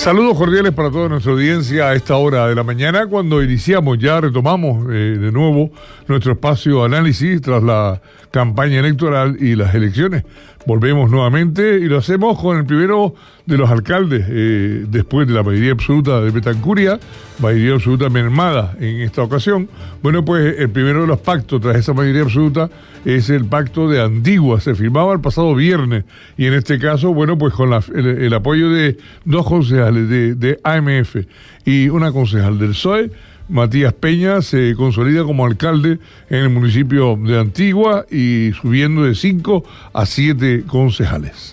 Saludos cordiales para toda nuestra audiencia a esta hora de la mañana, cuando retomamos de nuevo nuestro espacio análisis tras la campaña electoral y las elecciones. Volvemos nuevamente y lo hacemos con el primero de los alcaldes, después de la mayoría absoluta de Betancuria, mayoría absoluta mermada en esta ocasión. Bueno, pues el primero de los pactos tras esa mayoría absoluta es el pacto de Antigua. Se firmaba el pasado viernes y en este caso, bueno, pues con el apoyo de dos concejales de AMF y una concejal del PSOE, Matías Peña se consolida como alcalde en el municipio de Antigua y subiendo de 5 a 7 concejales.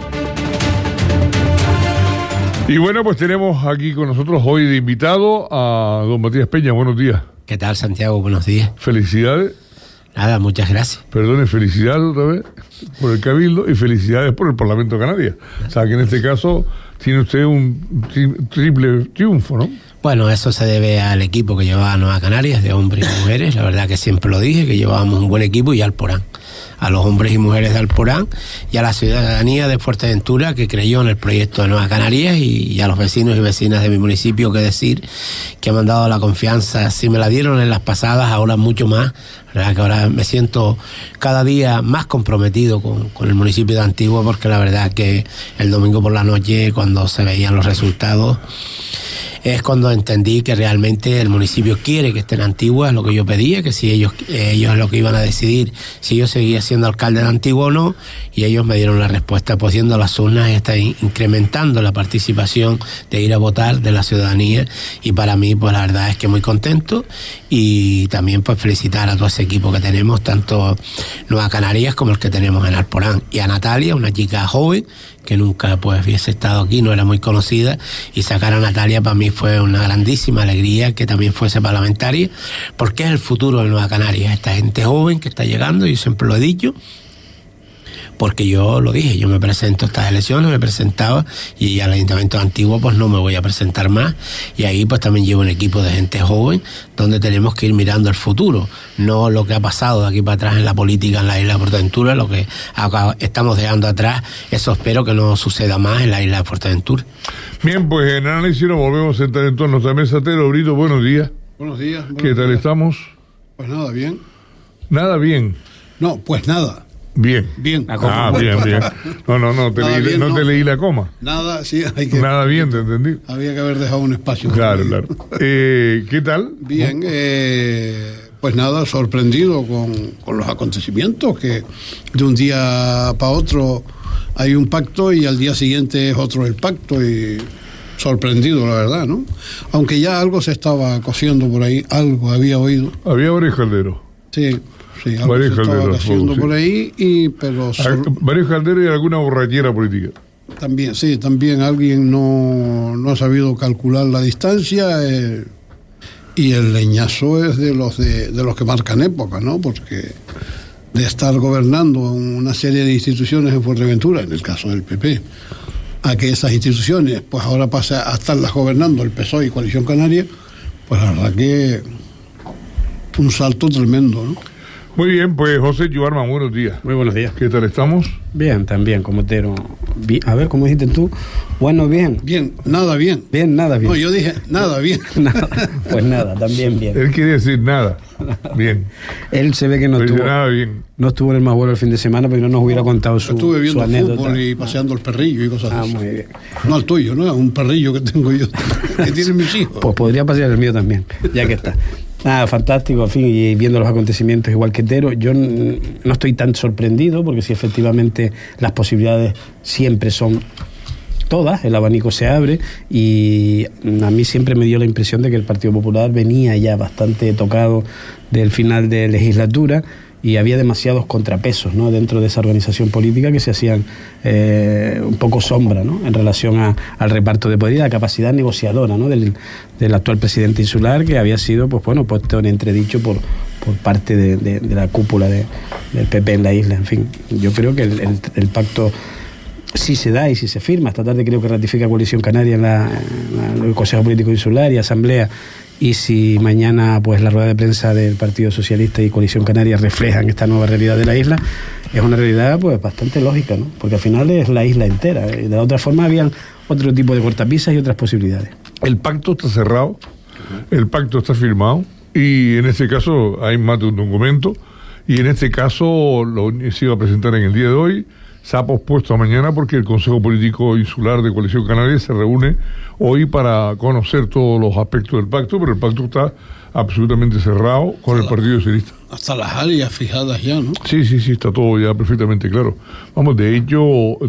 Y bueno, pues tenemos aquí con nosotros hoy de invitado a don Matías Peña. Buenos días. ¿Qué tal, Santiago? Buenos días. Felicidades. Nada, muchas gracias. Perdone, felicidades otra vez por el Cabildo y felicidades por el Parlamento de Canarias. O sea, que en este caso tiene usted un triple triunfo, ¿no? Bueno, eso se debe al equipo que llevaba Nueva Canarias, de hombres y mujeres. La verdad que siempre lo dije, que llevábamos un buen equipo, y al Alporán. A los hombres y mujeres de Alporán y a la ciudadanía de Fuerteventura, que creyó en el proyecto de Nueva Canarias, y a los vecinos y vecinas de mi municipio, que decir, que me han dado la confianza. Si me la dieron en las pasadas, ahora mucho más. La verdad que ahora me siento cada día más comprometido con el municipio de Antigua, porque la verdad que el domingo por la noche, cuando se veían los resultados, es cuando entendí que realmente el municipio quiere que esté en Antigua, es lo que yo pedía, que si ellos es lo que iban a decidir, si yo seguía siendo alcalde de Antigua o no, y ellos me dieron la respuesta, pues yendo a las urnas, está incrementando la participación de ir a votar de la ciudadanía, y para mí, pues la verdad es que muy contento, y también pues felicitar a todo ese equipo que tenemos, tanto Nueva Canarias como el que tenemos en Alporán, y a Natalia, una chica joven, que nunca pues hubiese estado aquí, no era muy conocida, y sacar a Natalia para mí fue una grandísima alegría, que también fuese parlamentaria, porque es el futuro de Nueva Canarias, esta gente joven que está llegando. Yo siempre lo he dicho, porque yo lo dije, yo me presento a estas elecciones, me presentaba, y al Ayuntamiento de Antigua pues no me voy a presentar más, y ahí pues también llevo un equipo de gente joven, donde tenemos que ir mirando el futuro, no lo que ha pasado de aquí para atrás en la política en la isla de Fuerteventura, lo que estamos dejando atrás, eso espero que no suceda más en la isla de Fuerteventura. Bien, pues en análisis nos volvemos a sentar en torno a nuestra mesa. Tero Brito, buenos días. Buenos días. ¿Qué tal estamos? Pues nada, bien. Nada bien. No, pues nada. Bien. Bien. Bien. No te leí la coma. Nada, sí, hay que... Nada bien, te entendí. Había que haber dejado un espacio. Claro. ¿Qué tal? Bien, pues nada, sorprendido con los acontecimientos, que de un día para otro hay un pacto y al día siguiente es otro el pacto, y sorprendido, la verdad, ¿no? Aunque ya algo se estaba cociendo por ahí, algo había oído. Había varios calderos. Sí, algo se estaba cociendo por ahí, pero... Varios calderos y alguna borrachera política. También alguien no ha sabido calcular la distancia, y el leñazo es de los que marcan época, ¿no? Porque de estar gobernando una serie de instituciones en Fuerteventura, en el caso del PP, a que esas instituciones pues ahora pasa a estarlas gobernando el PSOE y Coalición Canaria, pues la verdad que un salto tremendo, ¿no? Muy bien, pues José Yuarma, buenos días. Muy buenos días. ¿Qué tal estamos? Bien, también, como Tero. A ver, ¿cómo dijiste tú? Bueno, bien. Bien, nada bien. Bien, nada bien. No, yo dije nada bien. Nada. Pues nada, también bien. Él quiere decir nada. Bien. Él se ve que no estuvo. Nada bien. No estuvo en el más bueno el fin de semana, porque no nos hubiera contado su anécdota. Estuve viendo fútbol y paseando el perrillo y cosas así. Muy bien. No el tuyo, ¿no? Un perrillo que tengo yo, que tienen mis hijos. Pues podría pasear el mío también, ya que está. Nada, fantástico, en fin, y viendo los acontecimientos igual que Tero, yo no estoy tan sorprendido, porque si efectivamente las posibilidades siempre son todas, el abanico se abre, y a mí siempre me dio la impresión de que el Partido Popular venía ya bastante tocado del final de legislatura, y había demasiados contrapesos, ¿no?, dentro de esa organización política, que se hacían un poco sombra, ¿no?, en relación al reparto de poder y la capacidad negociadora, ¿no?, del actual presidente insular, que había sido puesto en entredicho por parte de la cúpula del PP en la isla. En fin, yo creo que el pacto, si se da y si se firma, esta tarde creo que ratifica Coalición Canaria en el Consejo Político Insular y Asamblea, y si mañana pues la rueda de prensa del Partido Socialista y Coalición Canaria reflejan esta nueva realidad de la isla, es una realidad pues bastante lógica, ¿no? Porque al final es la isla entera. De la otra forma habían otro tipo de cortapisas y otras posibilidades. El pacto está cerrado, el pacto está firmado, y en este caso hay más de un documento, y en este caso se iba a presentar en el día de hoy. Se ha pospuesto a mañana porque el Consejo Político Insular de Coalición Canaria se reúne hoy para conocer todos los aspectos del pacto, pero el pacto está absolutamente cerrado con el Partido Socialista. Hasta las áreas fijadas ya, ¿no? Sí, está todo ya perfectamente claro. Vamos, de hecho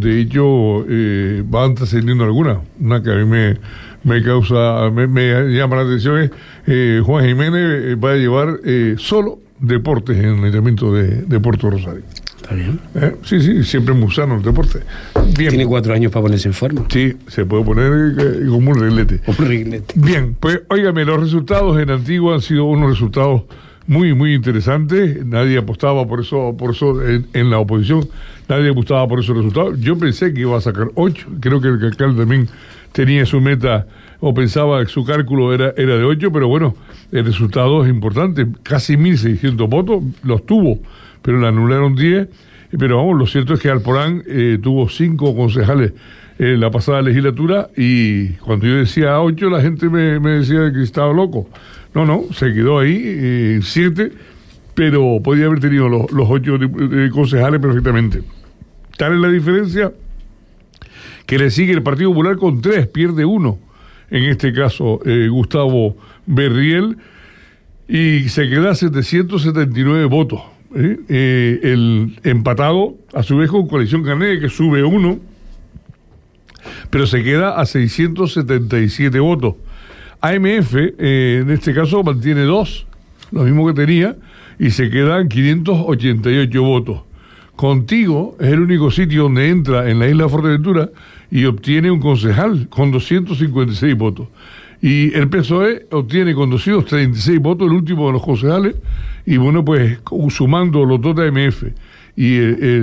van trascendiendo algunas. Una que a mí me causa, me llama la atención es Juan Jiménez va a llevar solo deportes en el Ayuntamiento de Puerto Rosario. Está bien. Sí, siempre es muy sano el deporte. Bien. Tiene 4 años para ponerse en forma. Sí, se puede poner como un reglete. Bien, pues óigame, los resultados en Antigua han sido unos resultados muy, muy interesantes. Nadie apostaba por eso en la oposición. Nadie apostaba por esos resultados. Yo pensé que iba a sacar 8. Creo que el alcalde también tenía su meta o pensaba que su cálculo era de 8, pero bueno, el resultado es importante. Casi 1.600 votos los tuvo, pero le anularon 10. Pero vamos, lo cierto es que Alporán tuvo 5 concejales en la pasada legislatura, y cuando yo decía 8, la gente me decía que estaba loco. No, se quedó ahí, 7, pero podía haber tenido los 8 concejales perfectamente. Tal es la diferencia que le sigue el Partido Popular con 3, pierde 1. En este caso, Gustavo Berriel, y se queda a 779 votos. El empatado, a su vez, con Coalición Canaria, que sube 1, pero se queda a 677 votos. AMF, en este caso, mantiene 2, lo mismo que tenía, y se quedan 588 votos. Contigo es el único sitio donde entra en la isla de Fuerteventura y obtiene un concejal con 256 votos. Y el PSOE obtiene con 236 votos el último de los concejales, y bueno, pues sumando los 2 de AMF y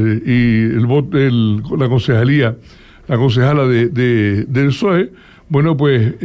la concejala del PSOE, bueno, pues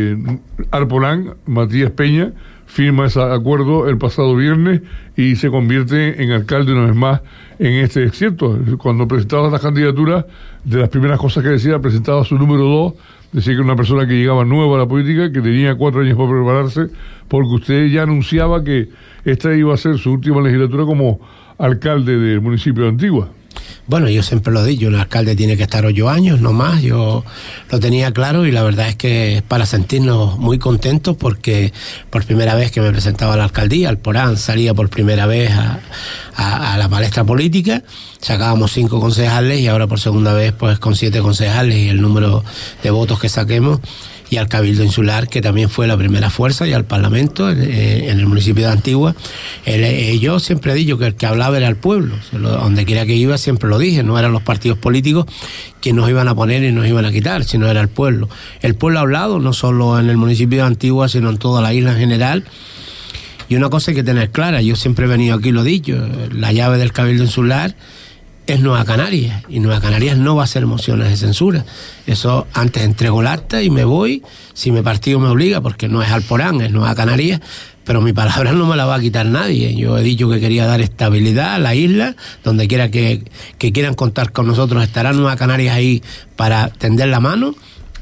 Alporán, Matías Peña, firma ese acuerdo el pasado viernes y se convierte en alcalde una vez más en este desierto. Cuando presentaba las candidaturas, de las primeras cosas que decía, presentaba su número 2, decía que era una persona que llegaba nueva a la política, que tenía 4 años para prepararse, porque usted ya anunciaba que esta iba a ser su última legislatura como alcalde del municipio de Antigua. Bueno, yo siempre lo he dicho, un alcalde tiene que estar 8 años, no más. Yo lo tenía claro, y la verdad es que es para sentirnos muy contentos, porque por primera vez que me presentaba a la alcaldía, Alporán salía por primera vez a la palestra política, sacábamos 5 concejales, y ahora por segunda vez pues con 7 concejales, y el número de votos que saquemos, y al Cabildo Insular, que también fue la primera fuerza, y al Parlamento en el municipio de Antigua. Yo siempre he dicho que el que hablaba era el pueblo, donde quiera que iba siempre lo dije, no eran los partidos políticos que nos iban a poner y nos iban a quitar, sino era el pueblo. El pueblo ha hablado, no solo en el municipio de Antigua, sino en toda la isla en general. Y una cosa hay que tener clara, yo siempre he venido aquí, lo he dicho, la llave del Cabildo Insular es Nueva Canarias, y Nueva Canarias no va a hacer mociones de censura. Eso, antes entrego el acta y me voy, si mi partido me obliga, porque no es Alporán, es Nueva Canarias, pero mi palabra no me la va a quitar nadie. Yo he dicho que quería dar estabilidad a la isla, donde quiera que quieran contar con nosotros, estará Nueva Canarias ahí para tender la mano.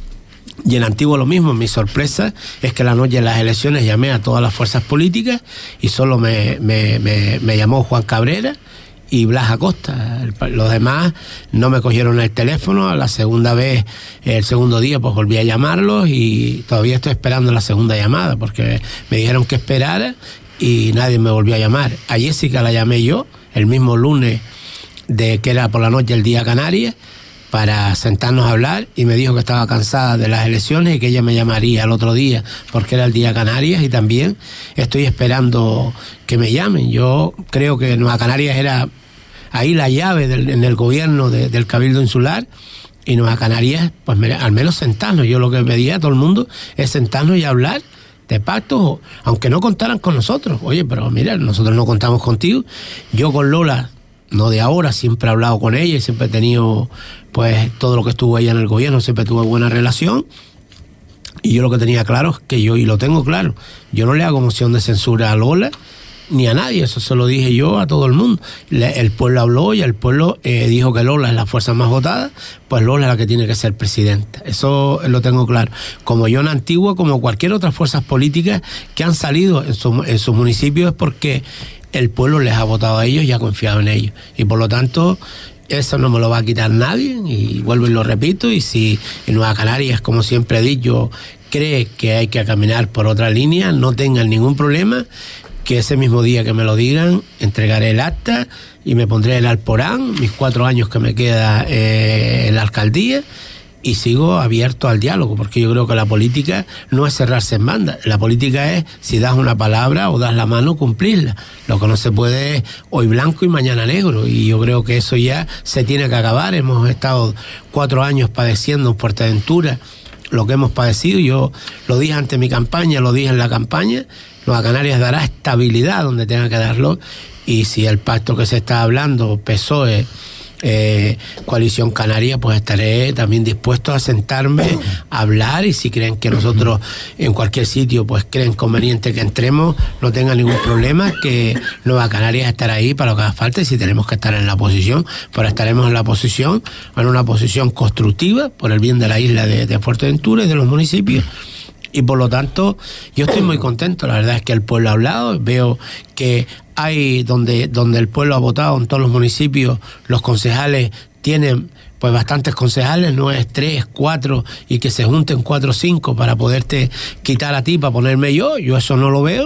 Y en Antigua lo mismo. Mi sorpresa es que la noche de las elecciones llamé a todas las fuerzas políticas, y solo me llamó Juan Cabrera y Blas Acosta. Los demás no me cogieron el teléfono. A la segunda vez, el segundo día, pues volví a llamarlos, y todavía estoy esperando la segunda llamada, porque me dijeron que esperara y nadie me volvió a llamar. A Jessica la llamé yo el mismo lunes, que era por la noche el día Canarias, para sentarnos a hablar, y me dijo que estaba cansada de las elecciones y que ella me llamaría el otro día porque era el día Canarias, y también estoy esperando que me llamen. Yo creo que Nueva Canarias era ahí la llave en el gobierno del Cabildo Insular, y Nueva Canarias, pues al menos sentarnos. Yo lo que pedía a todo el mundo es sentarnos y hablar de pactos, aunque no contaran con nosotros. Oye, pero mira, nosotros no contamos contigo. Yo con Lola, no de ahora, siempre he hablado con ella y siempre he tenido, pues, todo lo que estuvo ella en el gobierno, siempre tuve buena relación. Y yo lo que tenía claro es que yo, y lo tengo claro, yo no le hago moción de censura a Lola, ni a nadie, eso se lo dije yo a todo el mundo. El pueblo habló y el pueblo dijo que Lola es la fuerza más votada, pues Lola es la que tiene que ser presidenta. Eso lo tengo claro. Como yo en Antigua, como cualquier otra fuerzas políticas que han salido en sus municipios, es porque el pueblo les ha votado a ellos y ha confiado en ellos. Y por lo tanto, eso no me lo va a quitar nadie, y vuelvo y lo repito, y si en Nueva Canarias, como siempre he dicho, cree que hay que caminar por otra línea, no tengan ningún problema, que ese mismo día que me lo digan, entregaré el acta y me pondré el Alporán, mis 4 años que me queda en la alcaldía, y sigo abierto al diálogo, porque yo creo que la política no es cerrarse en banda. La política es, si das una palabra o das la mano, cumplirla. Lo que no se puede es hoy blanco y mañana negro, y yo creo que eso ya se tiene que acabar. Hemos estado 4 años padeciendo en Fuerteventura lo que hemos padecido. Yo lo dije ante mi campaña, lo dije en la campaña. Nueva Canarias dará estabilidad donde tenga que darlo, y si el pacto que se está hablando, PSOE, Coalición Canaria, pues estaré también dispuesto a sentarme a hablar, y si creen que nosotros en cualquier sitio pues creen conveniente que entremos, no tengan ningún problema, que Nueva Canarias estará ahí para lo que haga falta, y si tenemos que estar en la oposición, pues estaremos en la oposición, en una posición constructiva por el bien de la isla de Fuerteventura y de los municipios. Y por lo tanto, yo estoy muy contento. La verdad es que el pueblo ha hablado. Veo que hay donde el pueblo ha votado, en todos los municipios, los concejales tienen pues bastantes concejales, no es 3, 4, y que se junten 4 o 5 para poderte quitar a ti, para ponerme yo eso no lo veo.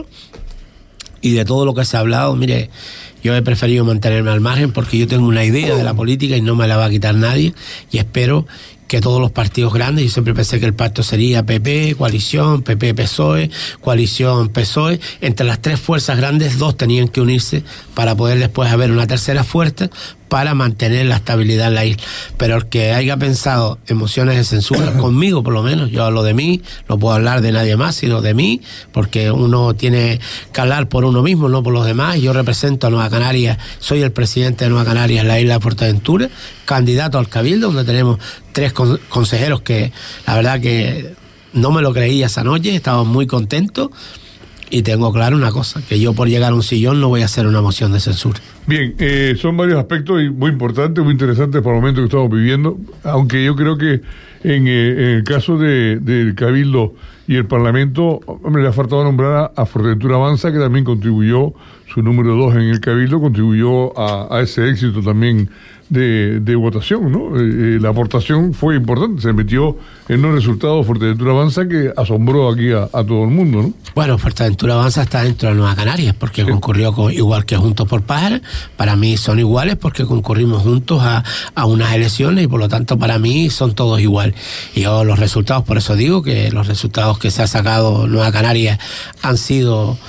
Y de todo lo que se ha hablado, mire, yo he preferido mantenerme al margen, porque yo tengo una idea de la política y no me la va a quitar nadie, y espero que todos los partidos grandes, yo siempre pensé que el pacto sería PP, coalición, PP, PSOE, coalición, PSOE, entre las 3 fuerzas grandes, 2 tenían que unirse para poder después haber una tercera fuerza para mantener la estabilidad en la isla. Pero el que haya pensado en mociones de censura, conmigo por lo menos, yo hablo de mí, no puedo hablar de nadie más, sino de mí, porque uno tiene que hablar por uno mismo, no por los demás. Yo represento a Nueva Canarias, soy el presidente de Nueva Canarias, la isla de Fuerteventura, candidato al Cabildo, donde tenemos 3 consejeros que la verdad que no me lo creía esa noche, estaba muy contento. Y tengo claro una cosa, que yo por llegar a un sillón no voy a hacer una moción de censura. Bien, son varios aspectos y muy importantes, muy interesantes para el momento que estamos viviendo, aunque yo creo que en el caso del Cabildo y el Parlamento, hombre, le ha faltado nombrar a Fuerteventura Avanza, que también contribuyó, su número 2 en el Cabildo, contribuyó a ese éxito también de votación, ¿no? La aportación fue importante, se metió en un resultado Fuerteventura Avanza que asombró aquí a todo el mundo, ¿no? Bueno, Fuerteventura Avanza está dentro de Nueva Canarias, porque sí, concurrió igual que Juntos por Pájara. Para mí son iguales porque concurrimos juntos a unas elecciones, y por lo tanto para mí son todos igual. Y yo los resultados, por eso digo que los resultados que se ha sacado Nueva Canarias han sido,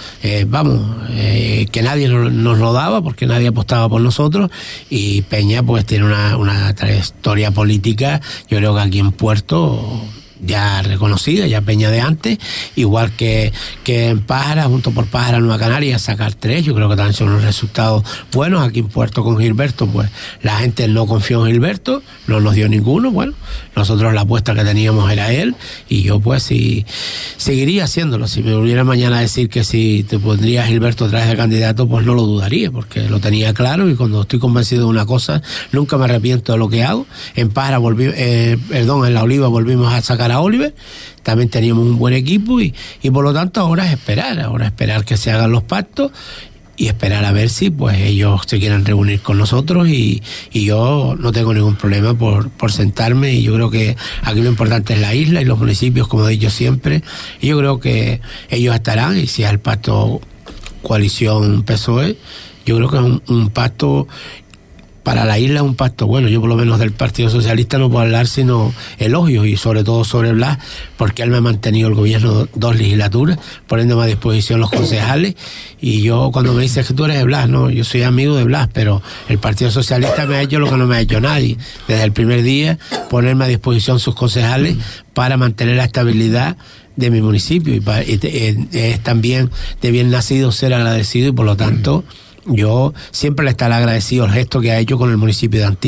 que nadie nos lo daba, porque nadie apostaba por nosotros, y Peña pues tiene una trayectoria política, yo creo que aquí en Puerto ya reconocida, ya Peña de antes, igual que en Pájara, Juntos por Pájara, Nueva Canarias, sacar 3, yo creo que también son unos resultados buenos. Aquí en Puerto con Gilberto, pues la gente no confió en Gilberto, no nos dio ninguno. Bueno, nosotros la apuesta que teníamos era él, y yo pues sí seguiría haciéndolo. Si me volviera mañana a decir que si te pondría Gilberto otra vez de candidato, pues no lo dudaría, porque lo tenía claro, y cuando estoy convencido de una cosa nunca me arrepiento de lo que hago. En Pájara en La Oliva volvimos a sacar a Oliver, también teníamos un buen equipo, y por lo tanto ahora es esperar que se hagan los pactos, y esperar a ver si pues ellos se quieren reunir con nosotros, y yo no tengo ningún problema por sentarme, y yo creo que aquí lo importante es la isla y los municipios, como he dicho siempre, y yo creo que ellos estarán, y si es el pacto coalición PSOE, yo creo que es un pacto para la isla, es un pacto bueno. Yo por lo menos del Partido Socialista no puedo hablar sino elogios, y sobre todo sobre Blas, porque él me ha mantenido el gobierno 2 legislaturas, poniéndome a disposición los concejales, y yo cuando me dices que tú eres de Blas, no, yo soy amigo de Blas, pero el Partido Socialista me ha hecho lo que no me ha hecho nadie, desde el primer día ponerme a disposición sus concejales para mantener la estabilidad de mi municipio, y es también de bien nacido ser agradecido, y por lo tanto yo siempre le estaré agradecido el gesto que ha hecho con el municipio de Antigua.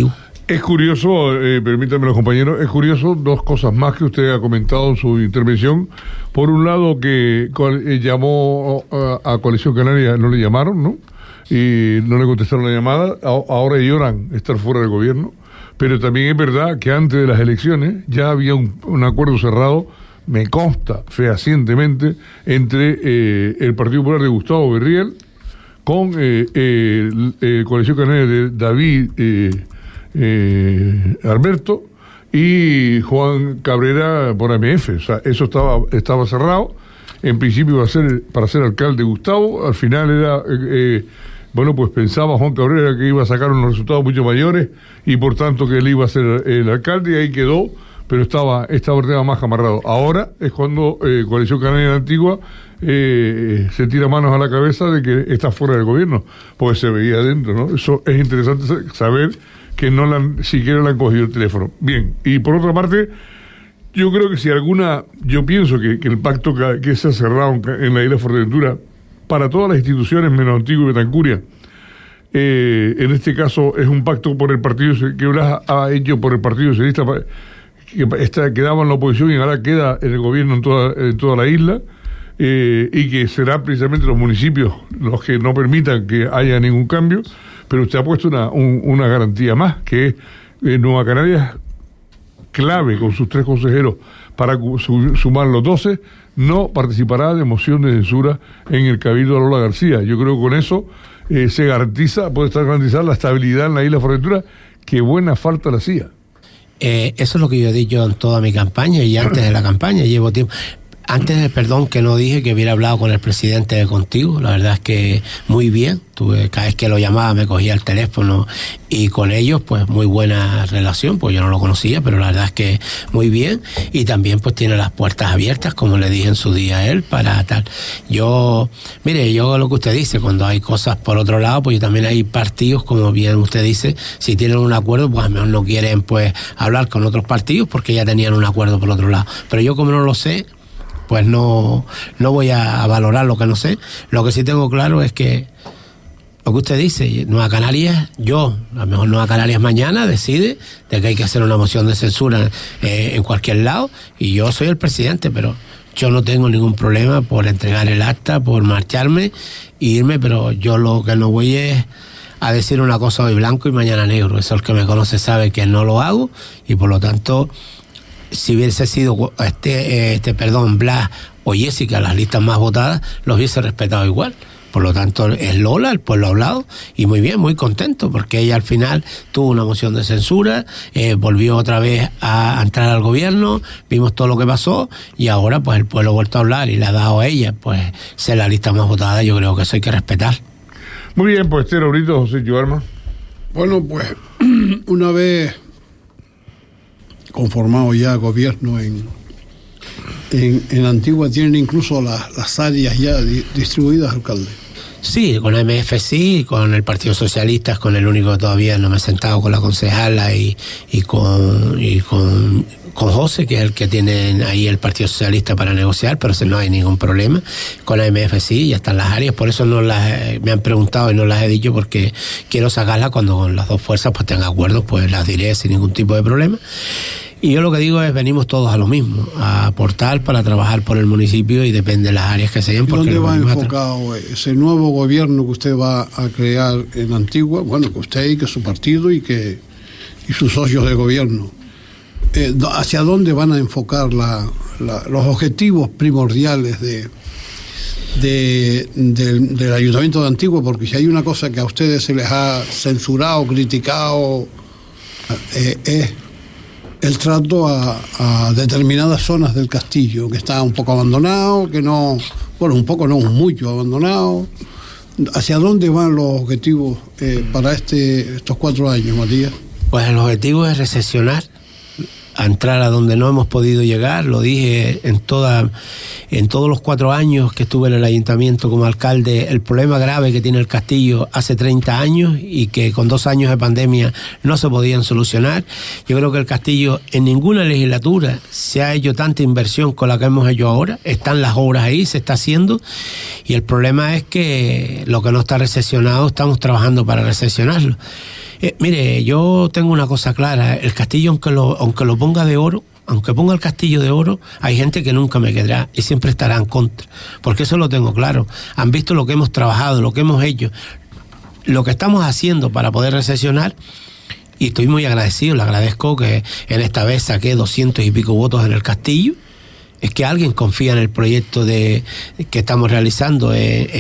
Es curioso, permítanme los compañeros, es curioso dos cosas más que usted ha comentado en su intervención. Por un lado, que llamó a Coalición Canaria, no le llamaron, ¿no? Y no le contestaron la llamada. Ahora lloran estar fuera del gobierno. Pero también es verdad que antes de las elecciones ya había un acuerdo cerrado, me consta fehacientemente, entre el Partido Popular de Gustavo Berriel con Coalición Canaria de David Alberto y Juan Cabrera por AMF. O sea, eso estaba cerrado. En principio iba a ser para ser alcalde Gustavo, al final era pues pensaba Juan Cabrera que iba a sacar unos resultados mucho mayores y por tanto que él iba a ser el alcalde, y ahí quedó, pero estaba el tema más amarrado. Ahora es cuando Coalición Canaria Antigua se tira manos a la cabeza de que está fuera del gobierno, porque se veía adentro, ¿no? Eso es interesante saber que siquiera le han cogido el teléfono. Bien, y por otra parte, yo creo que yo pienso que el pacto que se ha cerrado en la isla de Fuerteventura, para todas las instituciones menos Antigua y Betancuria, en este caso es un pacto por el partido que Blas ha hecho por el Partido Socialista, que daba en la oposición y ahora queda en el gobierno en toda la isla, y que será precisamente los municipios los que no permitan que haya ningún cambio. Pero usted ha puesto una garantía más, que es Nueva Canarias, clave con sus 3 consejeros para sumar los 12, no participará de moción de censura en el Cabildo de Lola García. Yo creo que con eso puede estar garantizada la estabilidad en la isla de Fuerteventura, que buena falta le hacía. Eso es lo que yo he dicho en toda mi campaña y antes de la campaña, llevo tiempo. Antes, perdón, que no dije que hubiera hablado con el presidente de Contigo. La verdad es que muy bien. Cada vez que lo llamaba me cogía el teléfono y con ellos pues muy buena relación, pues yo no lo conocía, pero la verdad es que muy bien. Y también pues tiene las puertas abiertas, como le dije en su día a él, para tal. Yo lo que usted dice, cuando hay cosas por otro lado, pues también hay partidos, como bien usted dice, si tienen un acuerdo, pues a lo mejor no quieren pues hablar con otros partidos porque ya tenían un acuerdo por otro lado. Pero yo, como no lo sé, pues no voy a valorar lo que no sé. Lo que sí tengo claro es que lo que usted dice, Nueva Canarias, a lo mejor Nueva Canarias mañana decide de que hay que hacer una moción de censura en cualquier lado, y yo soy el presidente, pero yo no tengo ningún problema por entregar el acta, por marcharme e irme, pero yo lo que no voy es a decir una cosa hoy blanco y mañana negro. Eso el que me conoce sabe que no lo hago, y por lo tanto, si hubiese sido Blas o Jessica las listas más votadas, los hubiese respetado igual. Por lo tanto, es Lola, el pueblo ha hablado, y muy bien, muy contento, porque ella al final tuvo una moción de censura, volvió otra vez a entrar al gobierno, vimos todo lo que pasó, y ahora pues el pueblo ha vuelto a hablar y le ha dado a ella pues ser la lista más votada. Yo creo que eso hay que respetar. Muy bien, pues ahorita José Joarma. Bueno, pues una vez conformado ya gobierno en Antigua, tienen incluso las áreas ya distribuidas, alcalde. Sí, con AMF sí, con el Partido Socialista es con el único que todavía no me he sentado, con la concejala y con José, que es el que tiene ahí el Partido Socialista para negociar, pero no hay ningún problema. Con AMF sí, ya están las áreas, por eso me han preguntado y no las he dicho, porque quiero sacarlas cuando con las dos fuerzas pues tenga acuerdos, pues las diré sin ningún tipo de problema. Y yo lo que digo es, venimos todos a lo mismo, a aportar para trabajar por el municipio, y depende de las áreas que sean. ¿Dónde va enfocado ese nuevo gobierno que usted va a crear en Antigua? Bueno, que usted y que su partido y sus socios de gobierno. ¿Hacia dónde van a enfocar los objetivos primordiales del Ayuntamiento de Antigua? Porque si hay una cosa que a ustedes se les ha censurado, criticado, es el trato a determinadas zonas del castillo, que está un poco abandonado, mucho abandonado. ¿Hacia dónde van los objetivos para estos 4 años, Matías? Pues el objetivo es recesionar, a entrar a donde no hemos podido llegar. Lo dije en todos los 4 años que estuve en el ayuntamiento como alcalde, el problema grave que tiene el castillo hace 30 años y que con 2 años de pandemia no se podían solucionar. Yo creo que el castillo, en ninguna legislatura se ha hecho tanta inversión con la que hemos hecho ahora. Están las obras ahí, se está haciendo, y el problema es que lo que no está recesionado estamos trabajando para recesionarlo. Mire, yo tengo una cosa clara, el castillo aunque lo ponga de oro, aunque ponga el castillo de oro, hay gente que nunca me quedará y siempre estará en contra, porque eso lo tengo claro. Han visto lo que hemos trabajado, lo que hemos hecho, lo que estamos haciendo para poder recesionar, y estoy muy agradecido, le agradezco que en esta vez saqué 200 y pico votos en el castillo. Es que alguien confía en el proyecto que estamos realizando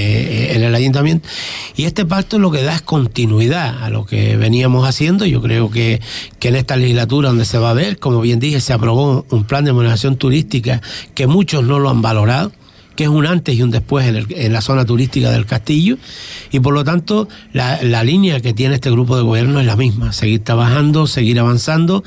en el ayuntamiento, y este pacto lo que da es continuidad a lo que veníamos haciendo. Yo creo que en esta legislatura, donde se va a ver, como bien dije, se aprobó un plan de modernización turística que muchos no lo han valorado, que es un antes y un después en la zona turística del castillo, y por lo tanto la línea que tiene este grupo de gobierno es la misma: seguir trabajando, seguir avanzando.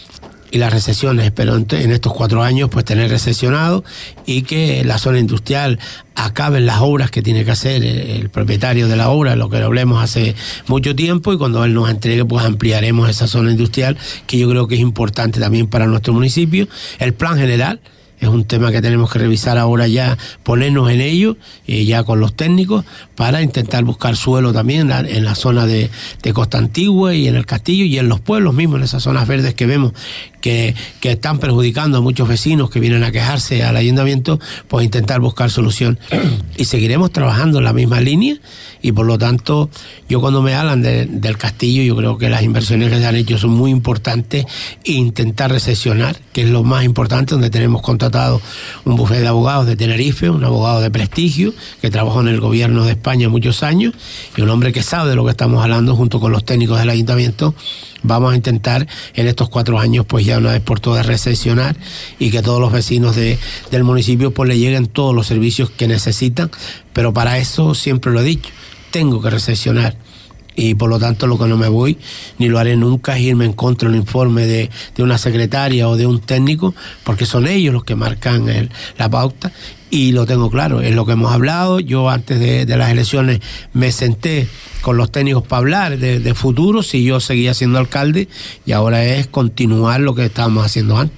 Y las recesiones, pero en estos 4 años pues tener recesionado, y que la zona industrial acaben las obras que tiene que hacer el propietario de la obra, lo que lo hablemos hace mucho tiempo, y cuando él nos entregue pues ampliaremos esa zona industrial, que yo creo que es importante también para nuestro municipio. El plan general es un tema que tenemos que revisar ahora, ya ponernos en ello, ya con los técnicos, para intentar buscar suelo también en la zona de Costa Antigua y en el castillo y en los pueblos mismos, en esas zonas verdes que vemos que están perjudicando a muchos vecinos que vienen a quejarse al ayuntamiento, pues intentar buscar solución. Y seguiremos trabajando en la misma línea, y por lo tanto yo, cuando me hablan del castillo, yo creo que las inversiones que se han hecho son muy importantes, e intentar recesionar, que es lo más importante, donde tenemos contratado un bufete de abogados de Tenerife, un abogado de prestigio que trabajó en el gobierno de España muchos años, y un hombre que sabe de lo que estamos hablando, junto con los técnicos del ayuntamiento. Vamos a intentar en estos 4 años pues ya una vez por todas recesionar, y que todos los vecinos del municipio pues le lleguen todos los servicios que necesitan. Pero para eso, siempre lo he dicho, tengo que recesionar, y por lo tanto lo que no me voy, ni lo haré nunca, es irme en contra de un informe de una secretaria o de un técnico, porque son ellos los que marcan la pauta, y lo tengo claro, es lo que hemos hablado. Yo antes de las elecciones me senté con los técnicos para hablar de futuro, si yo seguía siendo alcalde, y ahora es continuar lo que estábamos haciendo antes.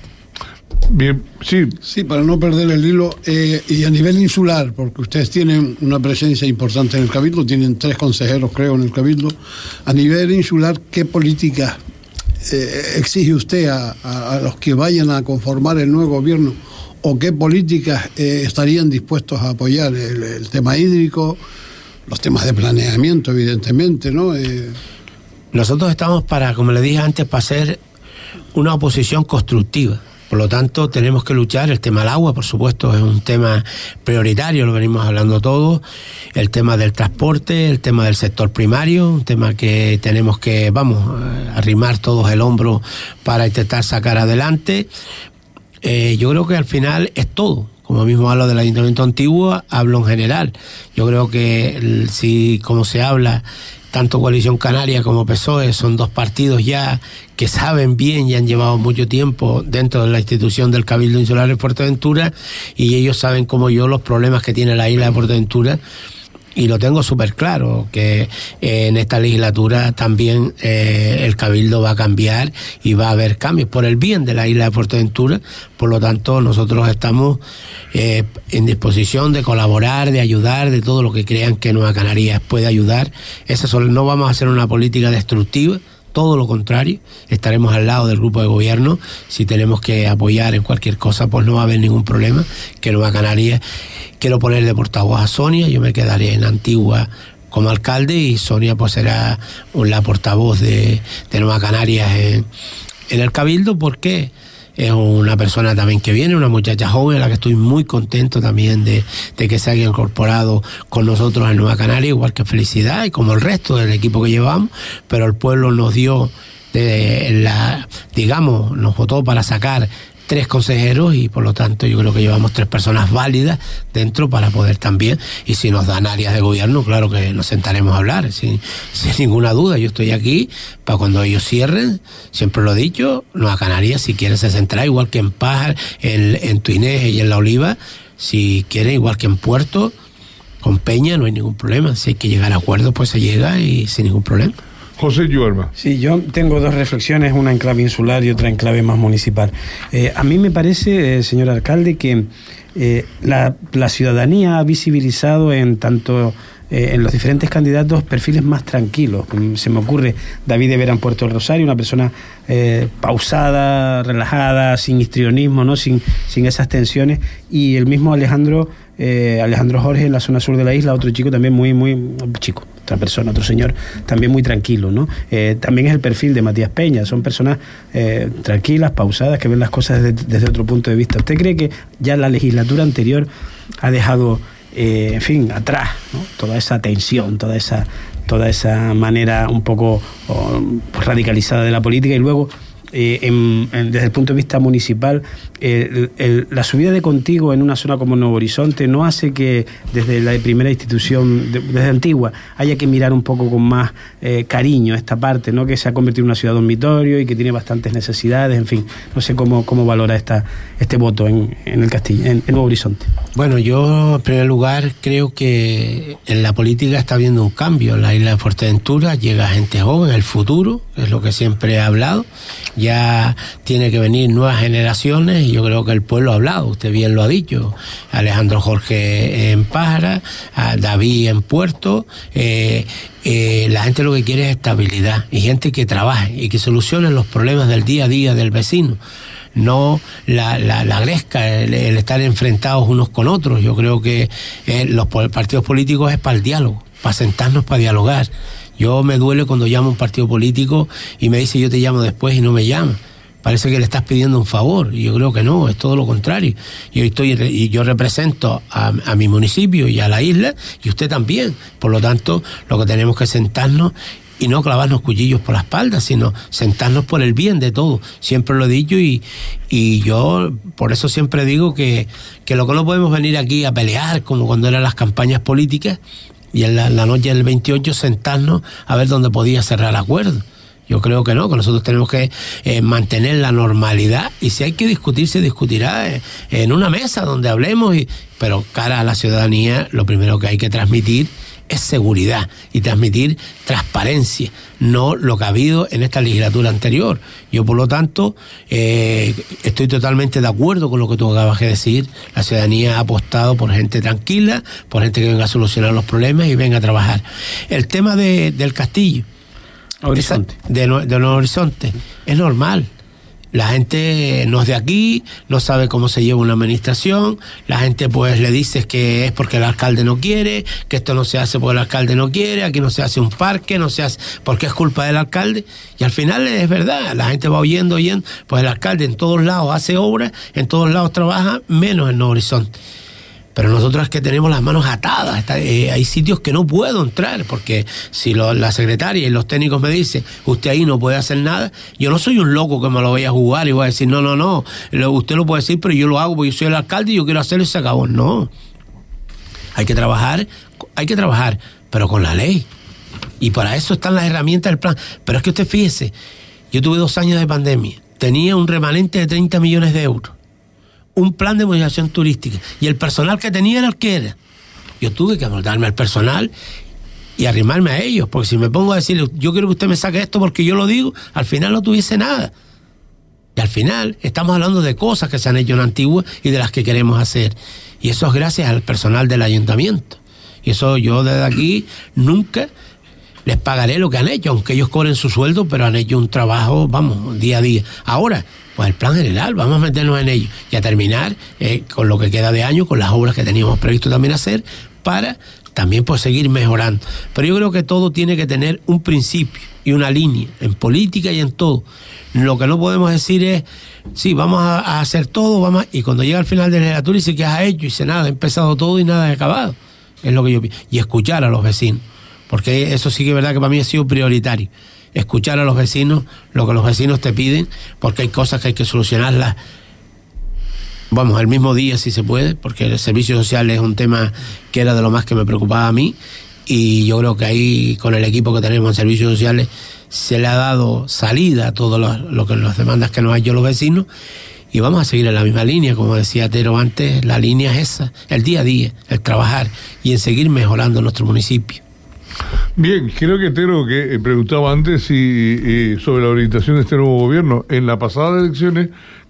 Bien, sí. Sí, para no perder el hilo, y a nivel insular, porque ustedes tienen una presencia importante en el Cabildo, tienen 3 consejeros, creo, en el Cabildo. A nivel insular, ¿qué políticas exige usted a los que vayan a conformar el nuevo gobierno, o qué políticas estarían dispuestos a apoyar? El tema hídrico, los temas de planeamiento, evidentemente, ¿no? Nosotros estamos como le dije antes, para hacer una oposición constructiva. Por lo tanto, tenemos que luchar. El tema del agua, por supuesto, es un tema prioritario, lo venimos hablando todos. El tema del transporte, el tema del sector primario, un tema que tenemos que, arrimar todos el hombro para intentar sacar adelante. Yo creo que al final es todo. Como mismo hablo del Ayuntamiento Antiguo, hablo en general. Yo creo que como se habla, tanto Coalición Canaria como PSOE son 2 partidos ya que saben bien y han llevado mucho tiempo dentro de la institución del Cabildo Insular de Fuerteventura, y ellos saben como yo los problemas que tiene la isla de Fuerteventura, y lo tengo súper claro, que en esta legislatura también el Cabildo va a cambiar y va a haber cambios por el bien de la isla de Fuerteventura. Por lo tanto, nosotros estamos en disposición de colaborar, de ayudar, de todo lo que crean que Nueva Canarias puede ayudar. No vamos a hacer una política destructiva, todo lo contrario, estaremos al lado del grupo de gobierno. Si tenemos que apoyar en cualquier cosa, pues no va a haber ningún problema. Que Nueva Canarias, quiero poner de portavoz a Sonia, yo me quedaré en Antigua como alcalde, y Sonia pues será la portavoz de Nueva Canarias en el Cabildo, porque es una persona también que viene, una muchacha joven, a la que estoy muy contento también de que se haya incorporado con nosotros en Nueva Canarias, igual que Felicidad y como el resto del equipo que llevamos. Pero el pueblo nos dio, nos votó para sacar 3 consejeros, y por lo tanto yo creo que llevamos 3 personas válidas dentro para poder también, y si nos dan áreas de gobierno, claro que nos sentaremos a hablar sin ninguna duda. Yo estoy aquí para cuando ellos cierren, siempre lo he dicho, Nueva Canarias, si quieren, se sentará, igual que en Pájar, en Tuineje y en La Oliva, si quieren, igual que en Puerto, con Peña, no hay ningún problema. Si hay que llegar a acuerdos, pues se llega, y sin ningún problema. José Yuerma. Sí, yo tengo 2 reflexiones, una en clave insular y otra en clave más municipal. A mí me parece, señor alcalde, que la ciudadanía ha visibilizado en tanto en los diferentes candidatos perfiles más tranquilos. Se me ocurre David de Vera en Puerto del Rosario, una persona pausada, relajada, sin histrionismo, ¿no? sin esas tensiones, y el mismo Alejandro Jorge en la zona sur de la isla, otro chico también otra persona, otro señor también muy tranquilo, ¿no? También es el perfil de Matías Peña, son personas tranquilas, pausadas, que ven las cosas desde otro punto de vista. ¿Usted cree que ya la legislatura anterior ha dejado, atrás, ¿no? Toda esa tensión, toda esa manera un poco radicalizada de la política, y luego desde el punto de vista municipal, la subida de Contigo en una zona como Nuevo Horizonte no hace que desde la primera institución, desde Antigua, haya que mirar un poco con más cariño esta parte, ¿no? Que se ha convertido en una ciudad dormitorio y que tiene bastantes necesidades, en fin, no sé cómo valora este voto en el Castillo, en Nuevo Horizonte. Bueno, yo en primer lugar creo que en la política está habiendo un cambio. En la isla de Fuerteventura llega gente joven, el futuro, es lo que siempre he hablado. Ya tiene que venir nuevas generaciones y yo creo que el pueblo ha hablado, usted bien lo ha dicho. Alejandro Jorge en Pájara, David en Puerto. La gente lo que quiere es estabilidad y gente que trabaje y que solucione los problemas del día a día del vecino. No la gresca, el estar enfrentados unos con otros. Yo creo que los partidos políticos es para el diálogo, para sentarnos, para dialogar. Yo me duele cuando llamo a un partido político y me dice yo te llamo después y no me llama. Parece que le estás pidiendo un favor, y yo creo que no, es todo lo contrario. Yo represento a mi municipio y a la isla, y usted también. Por lo tanto, lo que tenemos que sentarnos y no clavarnos cuchillos por la espalda, sino sentarnos por el bien de todos. Siempre lo he dicho y yo por eso siempre digo que lo que no podemos venir aquí a pelear como cuando eran las campañas políticas y en la noche del 28 sentarnos a ver dónde podía cerrar acuerdos. Yo creo que no, que nosotros tenemos que mantener la normalidad, y si hay que discutir, se discutirá en una mesa donde hablemos, pero cara a la ciudadanía lo primero que hay que transmitir es seguridad y transmitir transparencia, no lo que ha habido en esta legislatura anterior. Yo, por lo tanto, estoy totalmente de acuerdo con lo que tú acabas de decir. La ciudadanía ha apostado por gente tranquila, por gente que venga a solucionar los problemas y venga a trabajar. El tema del Castillo, Horizonte. De Nuevo Horizonte, es normal. La gente no es de aquí, no sabe cómo se lleva una administración, la gente pues le dices que es porque el alcalde no quiere, que esto no se hace porque el alcalde no quiere, aquí no se hace un parque, no se hace porque es culpa del alcalde, y al final es verdad, la gente va oyendo, pues el alcalde en todos lados hace obras, en todos lados trabaja, menos en Nuevo Horizonte. Pero nosotros es que tenemos las manos atadas. Hay sitios que no puedo entrar, porque si la secretaria y los técnicos me dicen, usted ahí no puede hacer nada, yo no soy un loco que me lo vaya a jugar y voy a decir, no, usted lo puede decir, pero yo lo hago porque yo soy el alcalde y yo quiero hacerlo y se acabó. No. Hay que trabajar, pero con la ley. Y para eso están las herramientas del plan. Pero es que usted fíjese, yo tuve 2 años de pandemia, tenía un remanente de 30 millones de euros. Un plan de modernización turística, y el personal que tenía era el que era. Yo tuve que amoldarme al personal y arrimarme a ellos, porque si me pongo a decirle, yo quiero que usted me saque esto porque yo lo digo, al final no tuviese nada. Y al final estamos hablando de cosas que se han hecho en Antigua y de las que queremos hacer. Y eso es gracias al personal del ayuntamiento. Y eso yo desde aquí nunca les pagaré lo que han hecho, aunque ellos cobren su sueldo, pero han hecho un trabajo, día a día. Ahora, pues el plan general, vamos a meternos en ello y a terminar con lo que queda de año, con las obras que teníamos previsto también hacer, para también pues seguir mejorando. Pero yo creo que todo tiene que tener un principio y una línea, en política y en todo. Lo que no podemos decir es, sí, vamos a hacer todo, y cuando llega al final de la legislatura dice que has hecho, y dice nada, ha empezado todo y nada ha acabado. Es lo que yo pienso. Y escuchar a los vecinos, porque eso sí que es verdad que para mí ha sido prioritario. Escuchar a los vecinos, lo que los vecinos te piden, porque hay cosas que hay que solucionarlas, el mismo día si se puede, porque el servicio social es un tema que era de lo más que me preocupaba a mí, y yo creo que ahí con el equipo que tenemos en servicios sociales se le ha dado salida a todo las demandas que nos han hecho los vecinos, y vamos a seguir en la misma línea, como decía Tero antes, la línea es esa, el día a día, el trabajar y en seguir mejorando nuestro municipio. Bien, creo que Tero, que preguntaba antes sobre la orientación de este nuevo gobierno. En las pasadas elecciones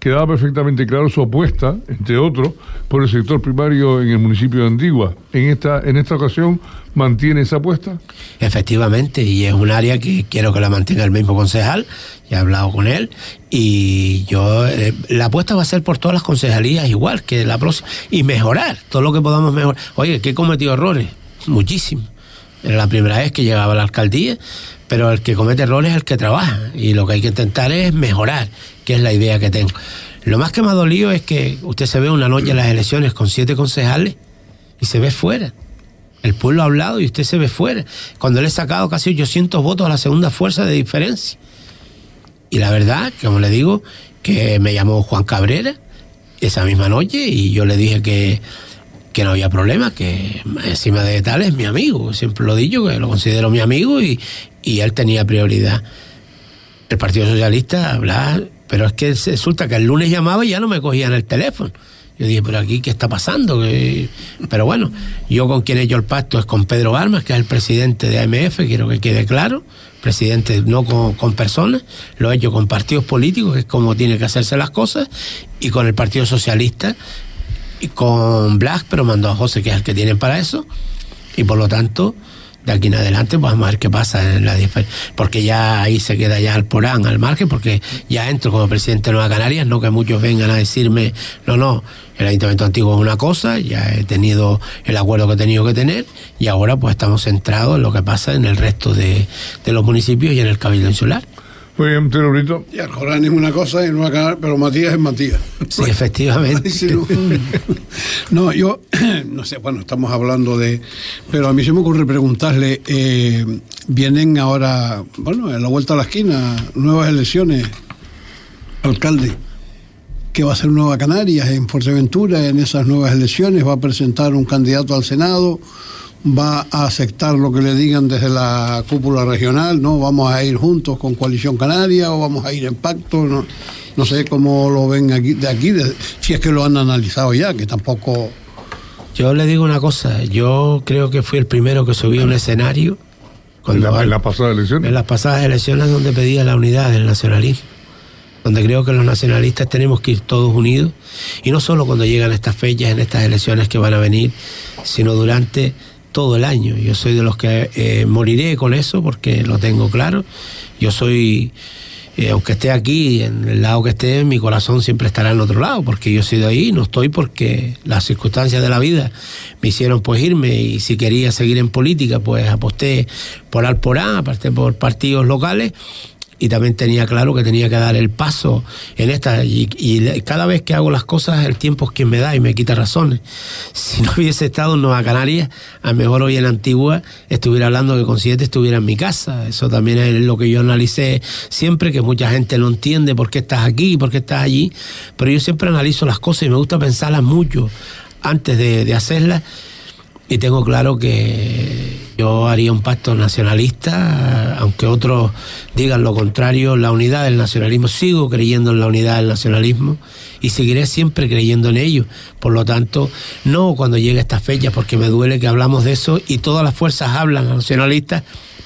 quedaba perfectamente claro su apuesta, entre otros, por el sector primario en el municipio de Antigua. En esta ocasión, ¿mantiene esa apuesta? Efectivamente, y es un área que quiero que la mantenga el mismo concejal, ya he hablado con él, y yo, la apuesta va a ser por todas las concejalías igual que la próxima, y mejorar, todo lo que podamos mejorar. Oye, que he cometido errores, muchísimos. Era la primera vez que llegaba a la alcaldía, pero el que comete errores es el que trabaja, y lo que hay que intentar es mejorar, que es la idea que tengo. Lo más que me ha dolido es que usted se ve una noche en las elecciones con 7 concejales y se ve fuera. El pueblo ha hablado y usted se ve fuera. Cuando le he sacado casi 800 votos a la segunda fuerza de diferencia. Y la verdad, como le digo, que me llamó Juan Cabrera esa misma noche y yo le dije que no había problema, que encima de tal es mi amigo. Siempre lo he dicho, que lo considero mi amigo y él tenía prioridad. El Partido Socialista hablaba, pero es que resulta que el lunes llamaba y ya no me cogían el teléfono. Yo dije, pero aquí, ¿qué está pasando? Pero bueno, yo con quien he hecho el pacto es con Pedro Armas, que es el presidente de AMF, quiero que quede claro, presidente no con personas, lo he hecho con partidos políticos, que es como tiene que hacerse las cosas, y con el Partido Socialista, y con Blas, pero mandó a José, que es el que tienen para eso, y por lo tanto, de aquí en adelante pues vamos a ver qué pasa en la diferencia, porque ya ahí se queda ya Alporán al margen, porque ya entro como presidente de Nueva Canarias, no que muchos vengan a decirme, no, el Ayuntamiento Antiguo es una cosa, ya he tenido el acuerdo que he tenido que tener, y ahora pues estamos centrados en lo que pasa en el resto de los municipios y en el Cabildo Insular. Muy bien, Pedro Brito. Y Alcorán es una cosa y Nueva Canarias, pero Matías es Matías. Sí, efectivamente. No, yo, no sé, bueno, estamos hablando pero a mí se me ocurre preguntarle, vienen ahora, bueno, en la vuelta a la esquina, nuevas elecciones, alcalde. ¿Qué va a hacer Nueva Canarias en Fuerteventura en esas nuevas elecciones? ¿Va a presentar un candidato al Senado? ¿Va a aceptar lo que le digan desde la cúpula regional? ¿No? ¿Vamos a ir juntos con Coalición Canaria o vamos a ir en pacto? No sé cómo lo ven si es que lo han analizado ya, que tampoco... Yo le digo una cosa, yo creo que fui el primero que subí a un escenario en las pasadas elecciones. En las pasadas elecciones donde pedía la unidad del nacionalismo, donde creo que los nacionalistas tenemos que ir todos unidos, y no solo cuando llegan estas fechas, en estas elecciones que van a venir, sino durante todo el año. Yo soy de los que moriré con eso, porque lo tengo claro. Yo soy, aunque esté aquí, en el lado que esté, mi corazón siempre estará en otro lado, porque yo he sido ahí, no estoy porque las circunstancias de la vida me hicieron pues irme, y si quería seguir en política, pues aposté por Alporán, aposté por partidos locales, y también tenía claro que tenía que dar el paso en esta, y cada vez que hago las cosas el tiempo es quien me da y me quita razones. Si no hubiese estado en Nueva Canarias, a lo mejor hoy en Antigua estuviera hablando que con 7 estuviera en mi casa. Eso también es lo que yo analicé siempre, que mucha gente no entiende por qué estás aquí y por qué estás allí, pero yo siempre analizo las cosas y me gusta pensarlas mucho antes de hacerlas, y tengo claro que yo haría un pacto nacionalista, aunque otros digan lo contrario. La unidad del nacionalismo, sigo creyendo en la unidad del nacionalismo y seguiré siempre creyendo en ello. Por lo tanto, no cuando llegue esta fecha, porque me duele que hablamos de eso y todas las fuerzas hablan, los nacionalistas,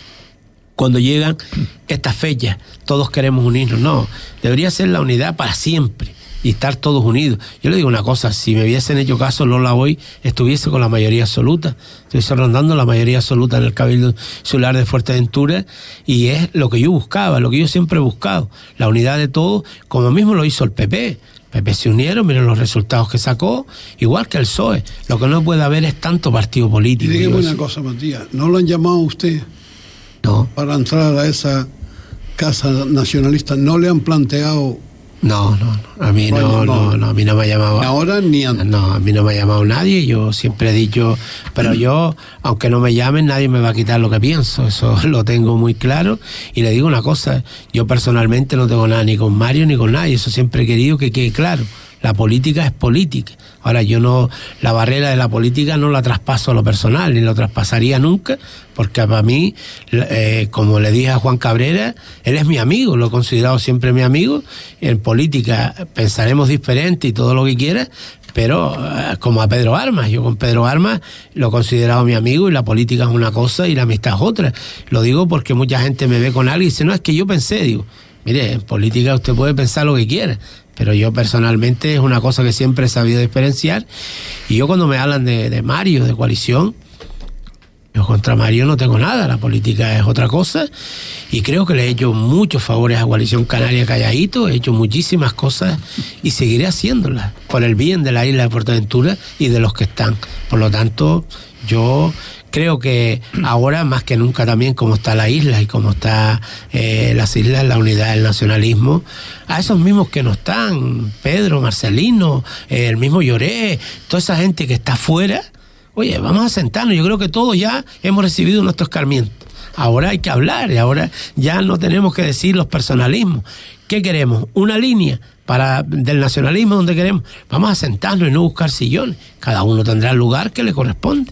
cuando llegan estas fechas, todos queremos unirnos. No, debería ser la unidad para siempre y estar todos unidos. Yo le digo una cosa, si me hubiesen hecho caso, Lola hoy estuviese con la mayoría absoluta. Estoy rondando la mayoría absoluta en el Cabildo Insular de Fuerteventura, y es lo que yo buscaba, lo que yo siempre he buscado, la unidad de todos, como mismo lo hizo el PP. El PP se unieron, miren los resultados que sacó, igual que el PSOE. Lo que no puede haber es tanto partido político. Y dígame una cosa, Matías, ¿no lo han llamado a usted? No. Para entrar a esa casa nacionalista, ¿no le han planteado? No, a mí a mí no me ha llamado. Ahora ni antes. No, a mí no me ha llamado nadie. Yo siempre he dicho, pero yo, aunque no me llamen, nadie me va a quitar lo que pienso. Eso lo tengo muy claro. Y le digo una cosa, yo personalmente no tengo nada ni con Mario ni con nadie. Eso siempre he querido que quede claro. La política es política. Ahora, yo no, la barrera de la política no la traspaso a lo personal, ni lo traspasaría nunca, porque para mí, como le dije a Juan Cabrera, él es mi amigo, lo he considerado siempre mi amigo. En política pensaremos diferente y todo lo que quiera, pero como a Pedro Armas, yo con Pedro Armas lo he considerado mi amigo, y la política es una cosa y la amistad es otra. Lo digo porque mucha gente me ve con alguien y dice, no, es que yo pensé, digo, mire, en política usted puede pensar lo que quiera, pero yo personalmente es una cosa que siempre he sabido diferenciar. Y yo cuando me hablan de Mario, de coalición, yo contra Mario no tengo nada, la política es otra cosa, y creo que le he hecho muchos favores a Coalición Canaria calladito, he hecho muchísimas cosas y seguiré haciéndolas por el bien de la isla de Fuerteventura y de los que están. Por lo tanto, yo creo que ahora más que nunca también, como está la isla y como está las islas, la unidad del nacionalismo, a esos mismos que no están, Pedro, Marcelino, el mismo Lloré, toda esa gente que está afuera, oye, vamos a sentarnos. Yo creo que todos ya hemos recibido nuestro escarmiento. Ahora hay que hablar, y ahora ya no tenemos que decir los personalismos. ¿Qué queremos? ¿Una línea del nacionalismo donde queremos? Vamos a sentarnos y no buscar sillones. Cada uno tendrá el lugar que le corresponde.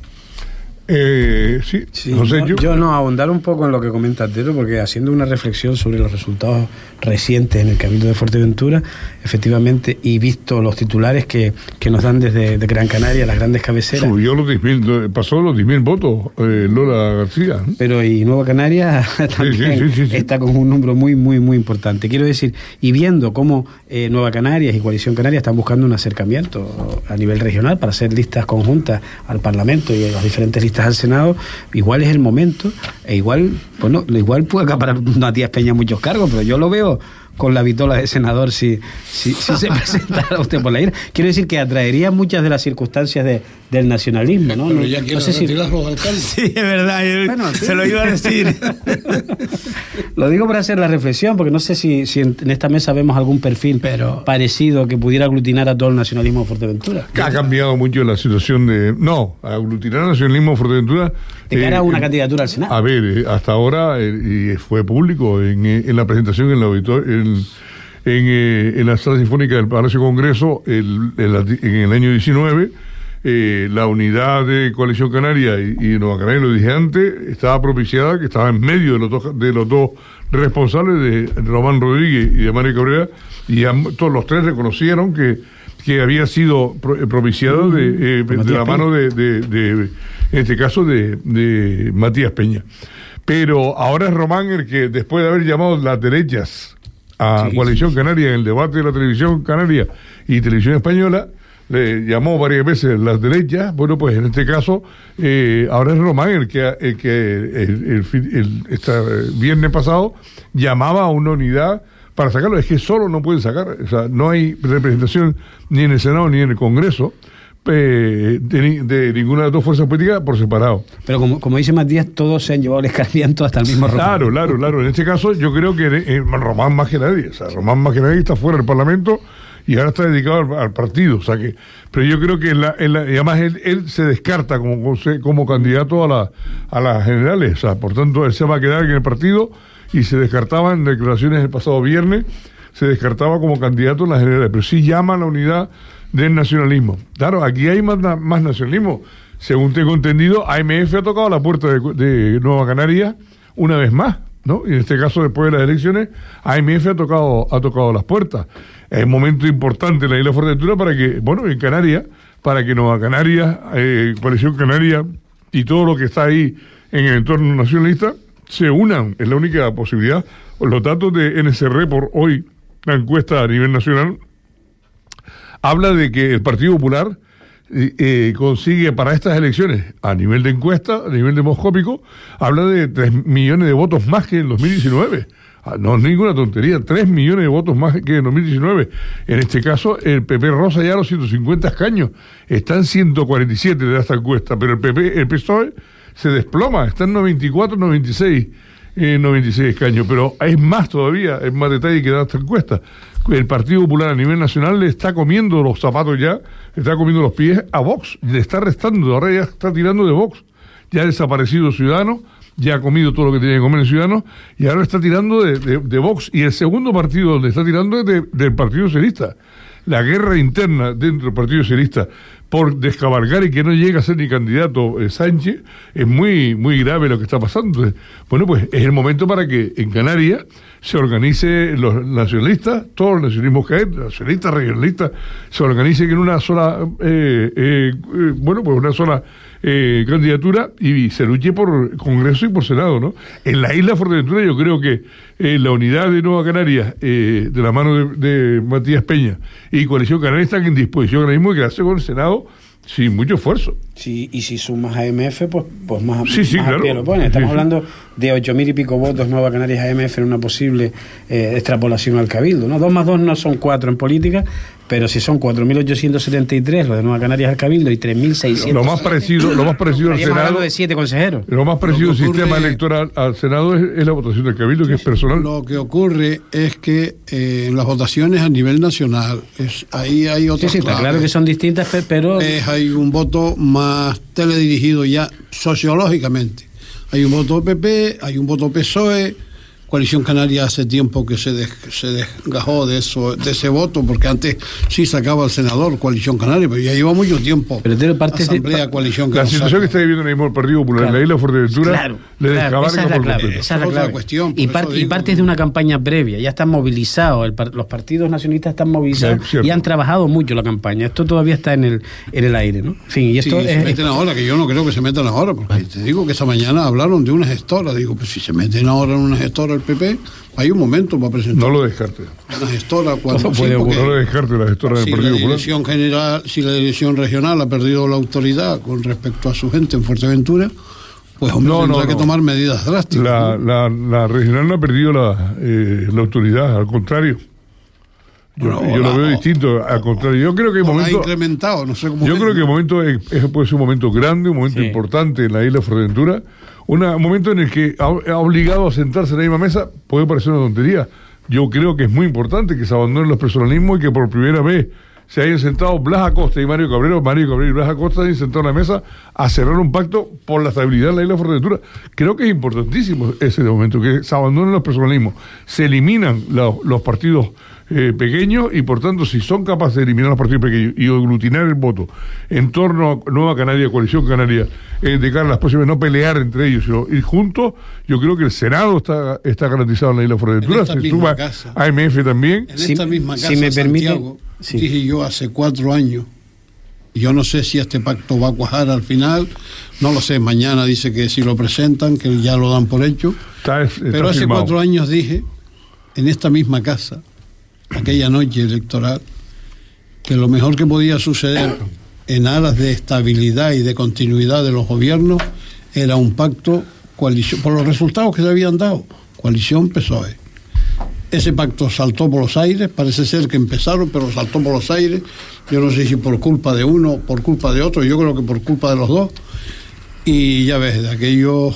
Sí, no sé, yo no, ahondar un poco en lo que comenta Tero, porque haciendo una reflexión sobre los resultados recientes en el Cabildo de Fuerteventura, efectivamente, y visto los titulares que nos dan desde de Gran Canaria, las grandes cabeceras. Subió pasó los 10.000 votos Lola García. Pero y Nueva Canaria también está con un número muy, muy, muy importante. Quiero decir, y viendo cómo Nueva Canarias y Coalición Canaria están buscando un acercamiento a nivel regional para hacer listas conjuntas al Parlamento y a las diferentes listas al Senado, igual es el momento, igual puede acaparar Matías Peña muchos cargos, pero yo lo veo con la vitola de senador si se presentara usted por la isla. Quiero decir que atraería muchas de las circunstancias del nacionalismo, ¿no? Pero ya quiero retirarlo de alcalde. Sí, es verdad, se lo iba a decir. Lo digo para hacer la reflexión, porque no sé si en esta mesa vemos algún perfil parecido que pudiera aglutinar a todo el nacionalismo de Fuerteventura. Ha cambiado mucho la situación aglutinar al nacionalismo de Fuerteventura. De cara a una candidatura al Senado. A ver, hasta ahora, y fue público en la presentación en el auditorio, en la sala sinfónica del Palacio Congreso en el año 19, la unidad de Coalición Canaria y Nueva Canaria, lo dije antes, estaba propiciada, que estaba en medio de los dos responsables, de Román Rodríguez y de Mario Cabrera, y todos los tres reconocieron que había sido propiciado de la mano en este caso de Matías Peña. Pero ahora es Román el que, después de haber llamado las derechas a Coalición Canaria en el debate de la televisión canaria y televisión española, le llamó varias veces las derechas. Bueno, pues en este caso ahora es Román el que este viernes pasado llamaba a una unidad para sacarlo. Es que solo no pueden sacar, o sea, no hay representación ni en el Senado ni en el Congreso de ninguna de las dos fuerzas políticas por separado. Pero como dice Matías, todos se han llevado el escarmiento hasta el mismo Román. Claro. En este caso yo creo que Román más que nadie, o sea, Román más que nadie está fuera del Parlamento y ahora está dedicado al partido, o sea que, pero yo creo que y además él se descarta como candidato a las generales, o sea, por tanto él se va a quedar en el partido, y se descartaba en declaraciones el pasado viernes, se descartaba como candidato en las generales, pero sí llama a la unidad del nacionalismo. Claro, aquí hay más nacionalismo. Según tengo entendido, AMF ha tocado la puerta de Nueva Canarias una vez más, ¿no? Y en este caso, después de las elecciones, AMF ha tocado las puertas. Es un momento importante en la isla de Fuerteventura en Canarias, para que Nueva Canarias, Coalición Canaria y todo lo que está ahí en el entorno nacionalista se unan. Es la única posibilidad. Los datos de NSR por hoy, la encuesta a nivel nacional, habla de que el Partido Popular consigue para estas elecciones, a nivel de encuesta, a nivel demoscópico, habla de 3 millones de votos más que en 2019. No es ninguna tontería, 3 millones de votos más que en 2019. En este caso, el PP roza ya los 150 escaños. Están 147 de esta encuesta, pero el PSOE se desploma, está en 94, 96 escaños, pero es más todavía, es más detalle que da esta encuesta. El Partido Popular a nivel nacional le está comiendo los zapatos ya, le está comiendo los pies a Vox, le está restando, ahora ya está tirando de Vox, ya ha desaparecido Ciudadanos, ya ha comido todo lo que tenía que comer en Ciudadanos, y ahora está tirando de Vox, y el segundo partido donde está tirando es del Partido Socialista. La guerra interna dentro del Partido Socialista, por descabalgar y que no llega a ser ni candidato Sánchez, es muy, muy grave lo que está pasando. Entonces, bueno, pues es el momento para que en Canarias se organice los nacionalistas, todos los nacionalismos que hay, nacionalistas, regionalistas, se organicen en una sola, bueno, pues una sola candidatura y se luche por Congreso y por Senado, ¿no? En la isla de Fuerteventura yo creo que la unidad de Nueva Canarias, de la mano de Matías Peña y Coalición Canaria están en disposición ahora mismo de quedarse con el Senado sin mucho esfuerzo. Sí, y si sumas AMF, pues más, sí, más claro. a pie lo pones. Estamos hablando de 8.000 y pico votos Nueva Canarias AMF en una posible extrapolación al Cabildo, ¿no? 2 más 2 no son 4 en política, pero si son 4.873 los de Nueva Canarias al Cabildo y 3.600... Lo más parecido al Senado... hablando de 7 consejeros. Lo más parecido al sistema electoral al Senado es la votación del Cabildo, que es personal. Lo que ocurre es que en las votaciones a nivel nacional, ahí hay otras Sí, está claro que son distintas, pero... hay un voto más teledirigido ya sociológicamente. Hay un voto PP, hay un voto PSOE. Coalición Canaria hace tiempo que se desgajó de ese voto, porque antes sí sacaba al senador Coalición Canaria, pero ya lleva mucho tiempo. Pero de parte Asamblea Coalición Canaria. La situación que está viviendo ahora mismo el Partido Popular en la isla de Fuerteventura le descabalga por completo. Esa es la clave. Cuestión, y partes de una campaña previa, ya están movilizados, los partidos nacionalistas están movilizados y han trabajado mucho la campaña. Esto todavía está en el aire, ¿no? En fin, y esto se meten ahora, que yo no creo que se metan ahora, porque te digo que esta mañana hablaron de una gestora. Digo, pues si se meten ahora en una gestora el PP, hay un momento para presentar. No lo descarte. Una gestora cuando no lo descarte la gestora del Partido Popular. Si la dirección regional ha perdido la autoridad con respecto a su gente en Fuerteventura, pues tendrá que tomar medidas drásticas. La regional no ha perdido la autoridad, al contrario. Yo lo veo distinto, al contrario. Yo creo que el momento... incrementado, no sé cómo... Yo creo que el momento puede ser un momento grande, un momento importante en la isla de Fuerteventura, un momento en el que ha obligado a sentarse en la misma mesa. Puede parecer una tontería. Yo creo que es muy importante que se abandonen los personalismos y que por primera vez se hayan sentado Blas Acosta y Mario Cabrera y Blas Acosta se hayan sentado en la mesa a cerrar un pacto por la estabilidad en la isla de Fuerteventura. Creo que es importantísimo ese momento, que se abandonen los personalismos, se eliminan los partidos pequeños y, por tanto, si son capaces de eliminar los partidos pequeños y aglutinar el voto en torno a Nueva Canaria, Coalición Canaria, de cara a las próximas, no pelear entre ellos, sino ir juntos, yo creo que el Senado está garantizado en la isla de Fuerteventura, se suma AMF también. En esta misma casa, si me permite, Santiago, dije yo hace 4 años, yo no sé si este pacto va a cuajar al final, no lo sé, mañana dice que si lo presentan, que ya lo dan por hecho, pero hace firmado. 4 años dije, en esta misma casa, aquella noche electoral, que lo mejor que podía suceder en aras de estabilidad y de continuidad de los gobiernos era un pacto coalición, por los resultados que se habían dado, coalición PSOE. Ese pacto saltó por los aires, parece ser que empezaron, pero saltó por los aires. Yo no sé si por culpa de uno o por culpa de otro, yo creo que por culpa de los dos. Y ya ves, de aquellos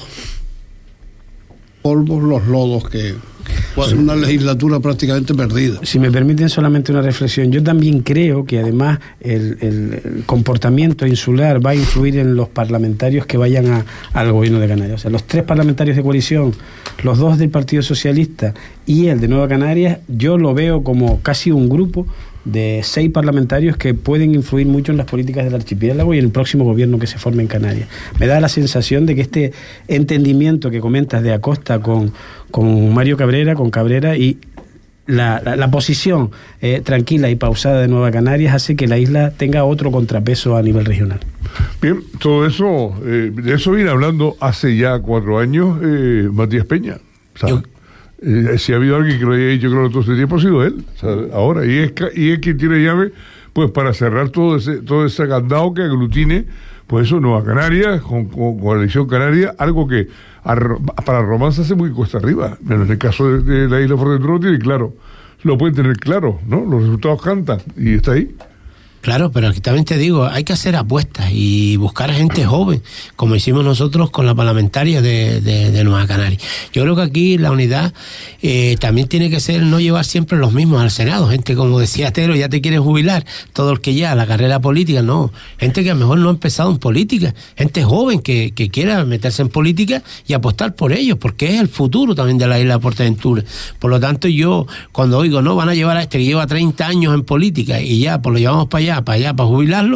polvos, los lodos que... una legislatura prácticamente perdida. Si me permiten solamente una reflexión, yo también creo que además el comportamiento insular va a influir en los parlamentarios que vayan al gobierno de Canarias. O sea, los 3 parlamentarios de coalición, los 2 del Partido Socialista y el de Nueva Canarias, yo lo veo como casi un grupo de 6 parlamentarios que pueden influir mucho en las políticas del archipiélago y en el próximo gobierno que se forme en Canarias. Me da la sensación de que este entendimiento que comentas de Acosta con Mario Cabrera, con Cabrera, y la posición tranquila y pausada de Nueva Canarias hace que la isla tenga otro contrapeso a nivel regional. Bien, todo eso, de eso viene hablando hace ya 4 años Matías Peña. Si ha habido alguien que lo haya dicho, creo que todo este tiempo ha sido él. Ahora, y es quien tiene llave pues para cerrar todo ese candado que aglutine, pues eso, Nueva Canarias, con Coalición Canaria, algo que para Romance hace muy cuesta arriba. Pero en el caso de la isla de Fuerteventura lo tiene claro. Lo pueden tener claro, ¿no? Los resultados cantan y está ahí. Claro, pero aquí también te digo, hay que hacer apuestas y buscar a gente joven, como hicimos nosotros con la parlamentaria de Nueva Canaria. Yo creo que aquí la unidad también tiene que ser no llevar siempre los mismos al Senado. Gente, como decía Tero, ya te quieren jubilar, todo el que ya la carrera política, no. Gente que a lo mejor no ha empezado en política, gente joven que quiera meterse en política y apostar por ellos, porque es el futuro también de la isla de Fuerteventura. Por lo tanto, yo cuando oigo, no, van a llevar a este que lleva 30 años en política y ya, pues lo llevamos para allá, para jubilarlo,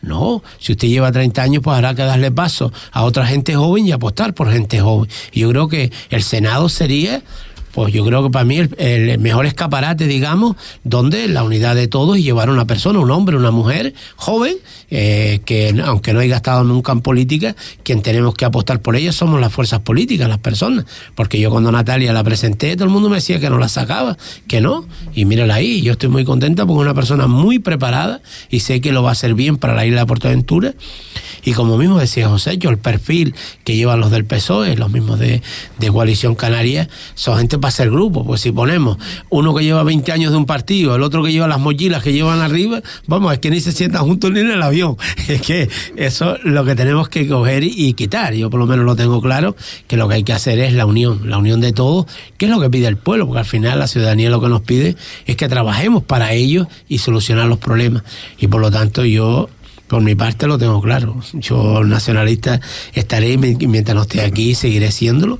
No, si usted lleva 30 años, pues habrá que darle paso a otra gente joven y apostar por gente joven. Y yo creo que el Senado sería, pues yo creo que para mí el mejor escaparate, digamos, donde la unidad de todos y llevar a una persona, un hombre, una mujer joven, que aunque no haya estado nunca en política, quien tenemos que apostar por ella somos las fuerzas políticas, las personas. Porque yo cuando Natalia la presenté, todo el mundo me decía que no la sacaba, que no. Y mírala ahí, yo estoy muy contenta porque es una persona muy preparada y sé que lo va a hacer bien para la isla de Portaventura. Y como mismo decía José, yo el perfil que llevan los del PSOE, los mismos de Coalición Canaria, son gente para hacer grupo. Pues si ponemos uno que lleva 20 años de un partido, el otro que lleva las mochilas que llevan arriba, vamos, es que ni se sientan juntos ni en el avión. Es que eso es lo que tenemos que coger y quitar. Yo por lo menos lo tengo claro, que lo que hay que hacer es la unión de todos, que es lo que pide el pueblo, porque al final la ciudadanía lo que nos pide es que trabajemos para ellos y solucionar los problemas. Y por lo tanto yo, por mi parte, lo tengo claro. Yo, nacionalista, estaré, mientras no esté aquí, seguiré siéndolo.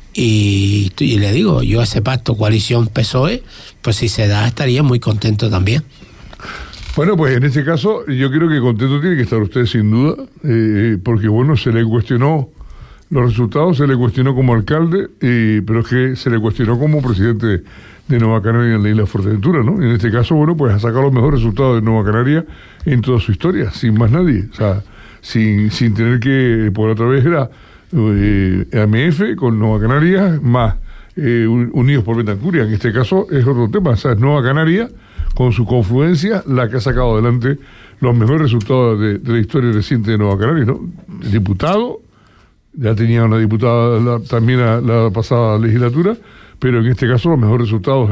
Y le digo, yo ese pacto coalición PSOE, pues si se da, estaría muy contento también. Bueno, pues en este caso, yo creo que contento tiene que estar usted sin duda, porque bueno, se le cuestionó los resultados, se le cuestionó como alcalde, pero es que se le cuestionó como presidente de Nueva Canaria en la isla de Fuerteventura, ¿no? Y en este caso, bueno, pues ha sacado los mejores resultados de Nueva Canaria en toda su historia, sin más nadie, o sea, sin tener que, por otra vez era AMF con Nueva Canaria más Unidos por Betancuria. En este caso es otro tema, o sea, es Nueva Canaria con su confluencia la que ha sacado adelante los mejores resultados de la historia reciente de Nueva Canaria, ¿no? El diputado, ya tenía una diputada también la pasada legislatura, pero en este caso los mejores resultados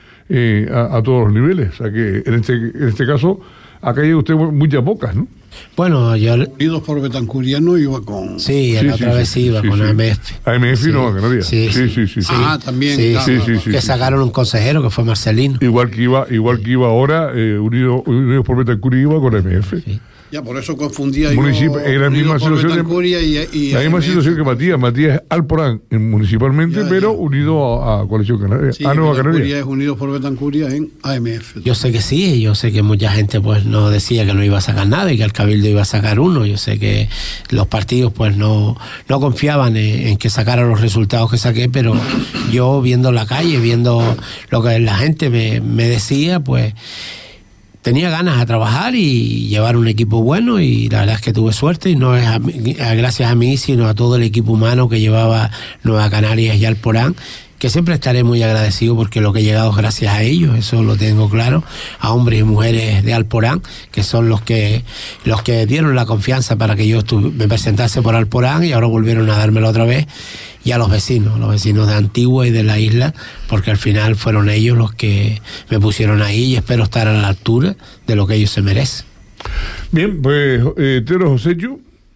a todos los niveles. O sea que en este caso ha caído usted muchas bocas, ¿no? Bueno, yo... Unidos por Betancuria no iba con... Sí, la otra vez iba con AMF. AMF y Nueva Canaria. Sí. Ah, también. Sí, claro, que sacaron un consejero que fue Marcelino. Igual que iba ahora, Unidos por Betancuria iba con AMF. Sí. Ya, por eso confundía yo. En la misma situación y la misma situación que Matías. Matías es Alporán municipalmente, pero unido a Coalición Canaria, sí, a Nueva Canaria. Es Unidos por Betancuria en AMF. Yo sé que sí, yo sé que mucha gente pues no decía que no iba a sacar nada y que el Cabildo iba a sacar uno. Yo sé que los partidos pues no confiaban en que sacara los resultados que saqué, pero yo viendo la calle, viendo lo que la gente me decía, pues tenía ganas de trabajar y llevar un equipo bueno, y la verdad es que tuve suerte, y no es gracias a mí, sino a todo el equipo humano que llevaba Nueva Canarias y Alporán, que siempre estaré muy agradecido porque lo que he llegado es gracias a ellos, eso lo tengo claro, a hombres y mujeres de Alporán, que son los que dieron la confianza para que yo me presentase por Alporán, y ahora volvieron a dármelo otra vez, y a los vecinos de Antigua y de la isla, porque al final fueron ellos los que me pusieron ahí, y espero estar a la altura de lo que ellos se merecen. Bien, pues Tero Josechu.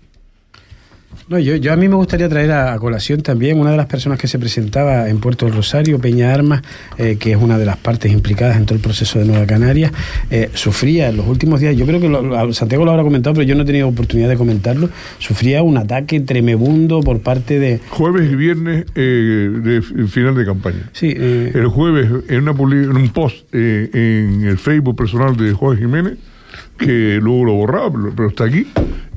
No, yo a mí me gustaría traer a colación también una de las personas que se presentaba en Puerto del Rosario, Peña Armas, que es una de las partes implicadas en todo el proceso de Nueva Canarias, sufría en los últimos días, yo creo que Santiago lo habrá comentado, pero yo no he tenido oportunidad de comentarlo, sufría un ataque tremebundo por parte de... Jueves y viernes de final de campaña. Sí. El jueves en un post en el Facebook personal de Juan Jiménez, que luego lo borraba, pero está aquí,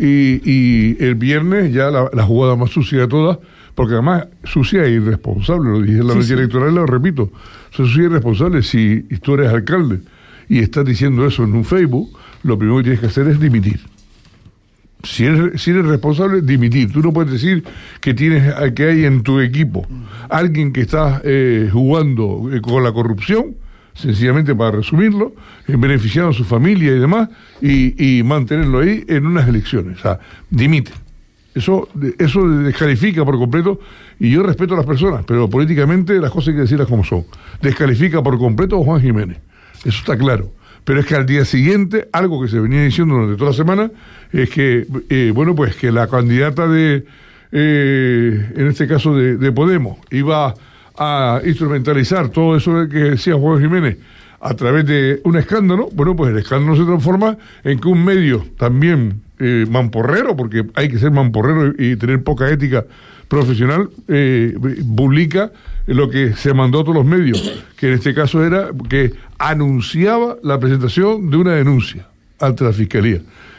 y el viernes ya la jugada más sucia de todas, porque además sucia e irresponsable, lo dije en la noche electoral y lo repito, sucia e irresponsable. Si tú eres alcalde y estás diciendo eso en un Facebook, lo primero que tienes que hacer es dimitir. Si eres responsable, dimitir. Tú no puedes decir que hay en tu equipo alguien que está jugando con la corrupción, sencillamente para resumirlo, beneficiando a su familia y demás, y mantenerlo ahí en unas elecciones. O sea, dimite. Eso descalifica por completo, y yo respeto a las personas, pero políticamente las cosas hay que decirlas como son. Descalifica por completo a Juan Jiménez. Eso está claro. Pero es que al día siguiente, algo que se venía diciendo durante toda la semana, es que, pues que la candidata en este caso de Podemos, iba a instrumentalizar todo eso que decía Juan Jiménez a través de un escándalo. Bueno, pues el escándalo se transforma en que un medio también mamporrero, porque hay que ser mamporrero y tener poca ética profesional, publica lo que se mandó a todos los medios, que en este caso era que anunciaba la presentación de una denuncia ante la Fiscalía.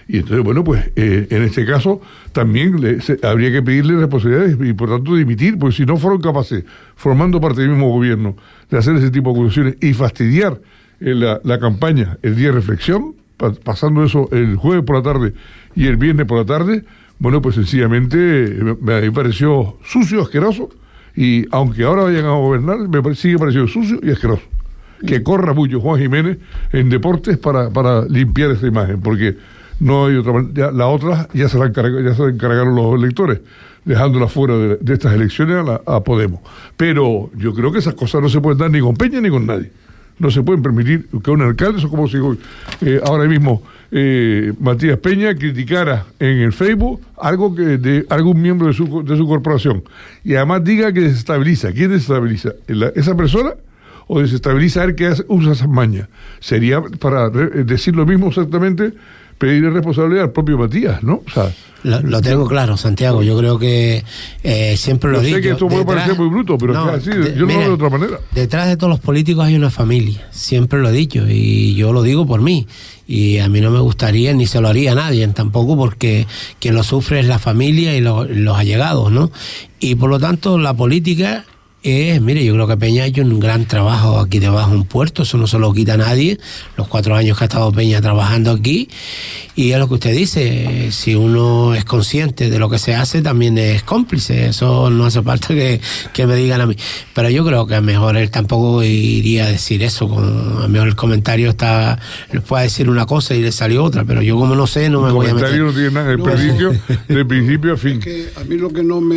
Y entonces, bueno, pues en este caso también habría que pedirle responsabilidades y por tanto dimitir, porque si no fueron capaces, formando parte del mismo gobierno, de hacer ese tipo de acusaciones y fastidiar la campaña el día de reflexión, pasando eso el jueves por la tarde y el viernes por la tarde, bueno, pues sencillamente me pareció sucio, asqueroso, y aunque ahora vayan a gobernar, sigue pareciendo sucio y asqueroso. Que corra mucho Juan Jiménez en deportes para limpiar esa imagen, porque no hay otra manera. La otra ya se la encargaron los electores, dejándola fuera de estas elecciones a Podemos. Pero yo creo que esas cosas no se pueden dar ni con Peña ni con nadie. No se pueden permitir que un alcalde, eso como si ahora mismo Matías Peña criticara en el Facebook algo que de algún miembro de su corporación, y además diga que desestabiliza. ¿Quién desestabiliza? ¿Esa persona? ¿O desestabiliza el que usa esas mañas? Sería, para decir lo mismo exactamente, pedirle responsabilidad al propio Matías, ¿no? O sea, lo tengo claro, Santiago. Yo creo que siempre lo digo. Sé que esto puede parecer muy bruto, pero no, es que así, yo no lo veo de otra manera. Detrás de todos los políticos hay una familia. Siempre lo he dicho y yo lo digo por mí. Y a mí no me gustaría, ni se lo haría a nadie tampoco, porque quien lo sufre es la familia y los allegados, ¿no? Y por lo tanto, la política mire, yo creo que Peña ha hecho un gran trabajo aquí debajo de un puerto, eso no se lo quita a nadie, los 4 años que ha estado Peña trabajando aquí, y es lo que usted dice, si uno es consciente de lo que se hace, también es cómplice, eso no hace falta que me digan a mí, pero yo creo que a lo mejor él tampoco iría a decir eso, a lo mejor el comentario le puede decir una cosa y le salió otra, pero yo como no sé, no me voy a meter. El comentario no tiene nada, de principio a fin. Es que a mí lo que no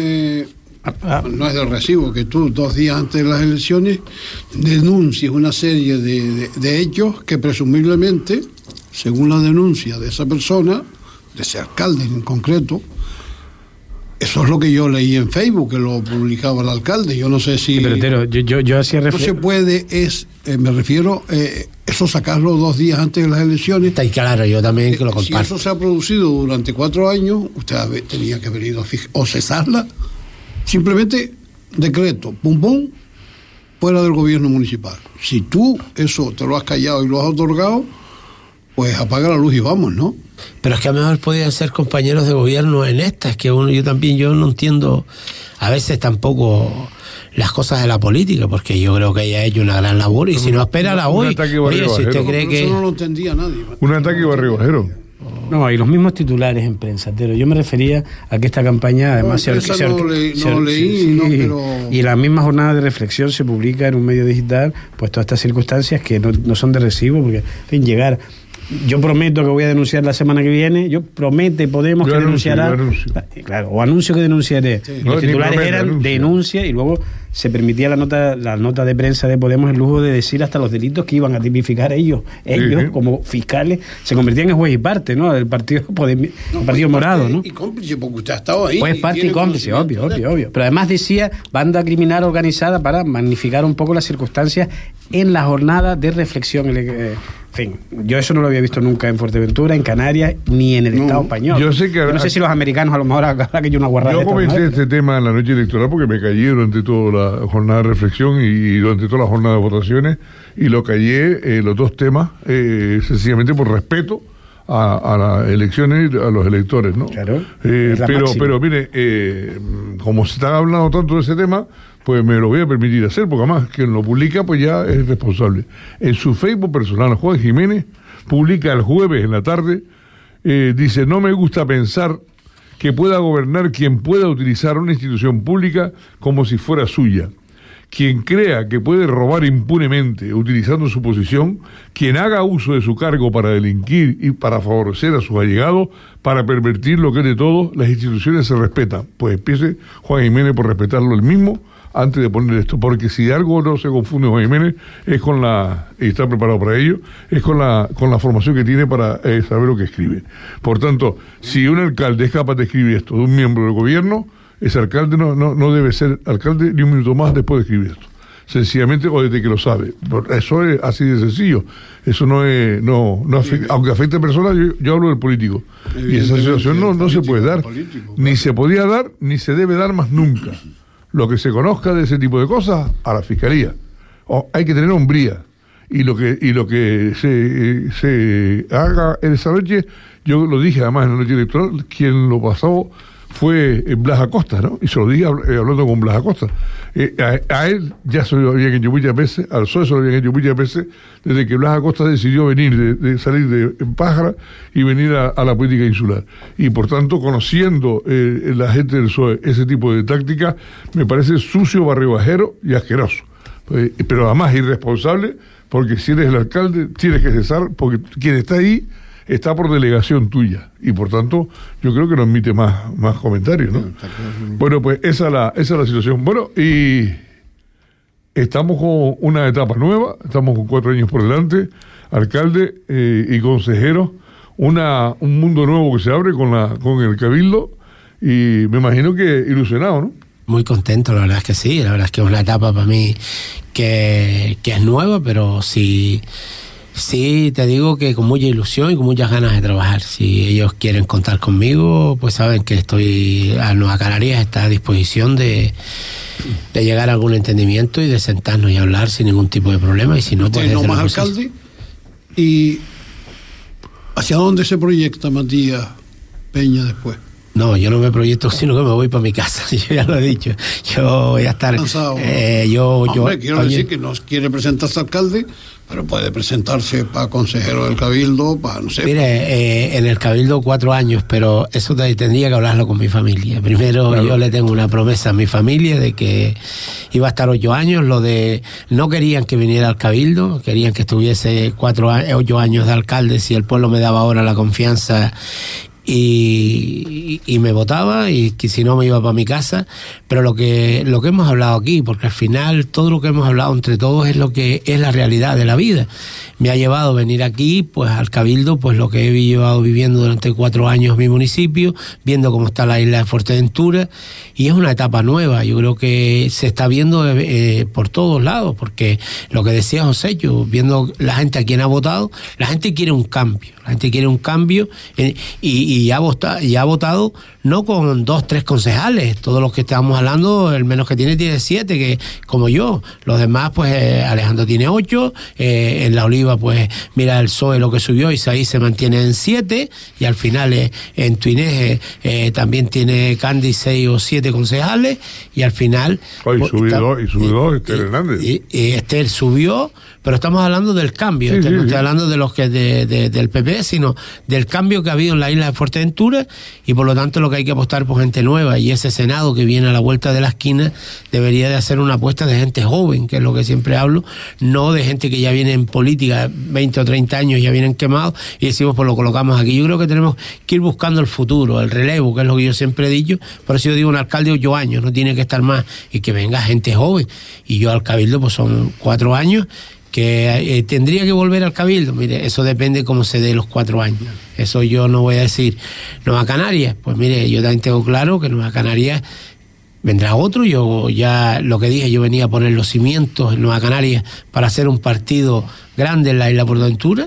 es de recibo que tú 2 días antes de las elecciones denuncies una serie de hechos que presumiblemente, según la denuncia de esa persona, de ese alcalde en concreto, eso es lo que yo leí en Facebook, que lo publicaba el alcalde. Yo no sé si... Pero yo hacía no se puede, me refiero, eso sacarlo 2 días antes de las elecciones. Está claro, yo también que lo comparto. Si eso se ha producido durante 4 años, usted tenía que haber ido o cesarla. Simplemente decreto, pum pum, fuera del gobierno municipal. Si tú eso te lo has callado y lo has otorgado, pues apaga la luz y vamos, ¿no? Pero es que a lo mejor podían ser compañeros de gobierno en esta, es que yo no entiendo a veces tampoco las cosas de la política, porque yo creo que ella ha hecho una gran labor y si no espera hoy. Oye, si usted cree que... Eso no lo entendía nadie. Un ataque barrio bajero. No, y los mismos titulares en prensa, pero yo me refería a que esta campaña además y la misma jornada de reflexión se publica en un medio digital, pues todas estas circunstancias que no son de recibo, porque en fin, yo prometo que voy a denunciar la semana que viene, Podemos que denunciará, claro, o anuncio que denunciaré. Sí. Los titulares eran denuncia y luego se permitía la nota de prensa de Podemos el lujo de decir hasta los delitos que iban a tipificar ellos como fiscales, se convertían en juez y parte, ¿no? El partido morado, ¿no? Y cómplice, porque usted ha estado ahí. Juez, parte y cómplice, obvio. Pero además decía banda criminal organizada para magnificar un poco las circunstancias en la jornada de reflexión. En fin, yo eso no lo había visto nunca en Fuerteventura, en Canarias, ni en el Estado español. Yo no sé si los americanos a lo mejor habrá que yo una guarrada. Yo comenté este tema en la noche electoral porque me callé durante toda la jornada de reflexión y durante toda la jornada de votaciones, y lo callé los 2 temas sencillamente por respeto a las elecciones y a los electores, ¿no? Claro. Pero mire, como se está hablando tanto de ese tema, pues me lo voy a permitir hacer, porque además quien lo publica pues ya es responsable. En su Facebook personal, Juan Jiménez publica el jueves en la tarde, dice: no me gusta pensar que pueda gobernar quien pueda utilizar una institución pública como si fuera suya. Quien crea que puede robar impunemente utilizando su posición, quien haga uso de su cargo para delinquir y para favorecer a sus allegados, para pervertir lo que es de todos, las instituciones se respetan. Pues empiece Juan Jiménez por respetarlo él mismo antes de poner esto, porque si algo no se confunde Juan Jiménez es y está preparado para ello, es con la formación que tiene para saber lo que escribe. Por tanto, si un alcalde es capaz de escribir esto de un miembro del gobierno, ese alcalde no debe ser alcalde ni un minuto más después de escribir esto. Sencillamente, o desde que lo sabe. Eso es así de sencillo. Eso no afecta, aunque afecte a personas, yo hablo del político. Y esa situación no se puede dar. Ni se podía dar, ni se debe dar más nunca. Lo que se conozca de ese tipo de cosas, a la Fiscalía. Hay que tener hombría. Y lo que se haga en esa noche, yo lo dije además en la noche electoral, quien lo pasó fue Blas Acosta, ¿no? Y se lo dije hablando con Blas Acosta. A él ya se lo habían hecho muchas veces, al PSOE se lo habían hecho muchas veces, desde que Blas Acosta decidió venir, de salir de Pájara y venir a la política insular. Y por tanto, conociendo la gente del PSOE ese tipo de táctica, me parece sucio, barribajero y asqueroso. Pero además irresponsable, porque si eres el alcalde, tienes que cesar, porque quien está ahí está por delegación tuya y por tanto yo creo que no admite más comentarios, ¿no? Bueno, pues esa es la situación. Bueno, y estamos con una etapa nueva, estamos con 4 años por delante, alcalde y consejeros, un mundo nuevo que se abre con el Cabildo y me imagino que ilusionado, ¿no? Muy contento, la verdad es que sí, la verdad es que es una etapa para mí que es nueva, pero sí, te digo que con mucha ilusión y con muchas ganas de trabajar. Si ellos quieren contar conmigo, pues saben que estoy a Nueva Canarias, está a disposición de llegar a algún entendimiento y de sentarnos y hablar sin ningún tipo de problema. Y si no, pues no más alcalde. ¿Y hacia dónde se proyecta Matías Peña después? No, yo no me proyecto, sino que me voy para mi casa. Yo ya lo he dicho. Yo voy a estar... Cansado. Quiero decir que no quiere presentarse alcalde, pero puede presentarse para consejero del Cabildo, para no sé. Mire, en el Cabildo 4 años, pero eso tendría que hablarlo con mi familia. Primero, claro. Yo le tengo una promesa a mi familia de que iba a estar 8 años. No querían que viniera al Cabildo, querían que estuviese 8 años de alcalde si el pueblo me daba ahora la confianza y me votaba, y que si no me iba para mi casa. Pero lo que hemos hablado aquí, porque al final todo lo que hemos hablado entre todos es lo que es la realidad de la vida. Me ha llevado venir aquí, pues al Cabildo, pues lo que he llevado viviendo durante 4 años en mi municipio, viendo cómo está la isla de Fuerteventura, y es una etapa nueva. Yo creo que se está viendo por todos lados, porque lo que decía José, yo viendo la gente a quien ha votado, la gente quiere un cambio. La gente quiere un cambio y ha votado no con 2, 3 concejales. Todos los que estábamos hablando, el menos que tiene 7, que como yo. Los demás, pues Alejandro tiene 8. En La Oliva, pues mira el PSOE lo que subió, Isaí se mantiene en 7. Y al final en Tuinés también tiene Candy 6 o 7 concejales. Y al final... subió Esther Hernández. Y Esther subió, pero estamos hablando del cambio. No estoy hablando de los que del PP, sino del cambio que ha habido en la isla de Fuerteventura, y por lo tanto lo que hay que apostar por gente nueva, y ese Senado que viene a la vuelta de la esquina debería de hacer una apuesta de gente joven, que es lo que siempre hablo, no de gente que ya viene en política 20 o 30 años, ya vienen quemados, y decimos pues lo colocamos aquí. Yo creo que tenemos que ir buscando el futuro, el relevo, que es lo que yo siempre he dicho. Por eso yo digo, un alcalde de 8 años, no tiene que estar más, y que venga gente joven. Y yo al Cabildo pues son 4 años, que tendría que volver al Cabildo. Mire, eso depende cómo se dé los 4 años. Eso yo no voy a decir. Nueva Canarias, pues mire, yo también tengo claro que Nueva Canarias vendrá otro. Yo ya lo que dije, yo venía a poner los cimientos en Nueva Canarias para hacer un partido grande en la isla Fuerteventura,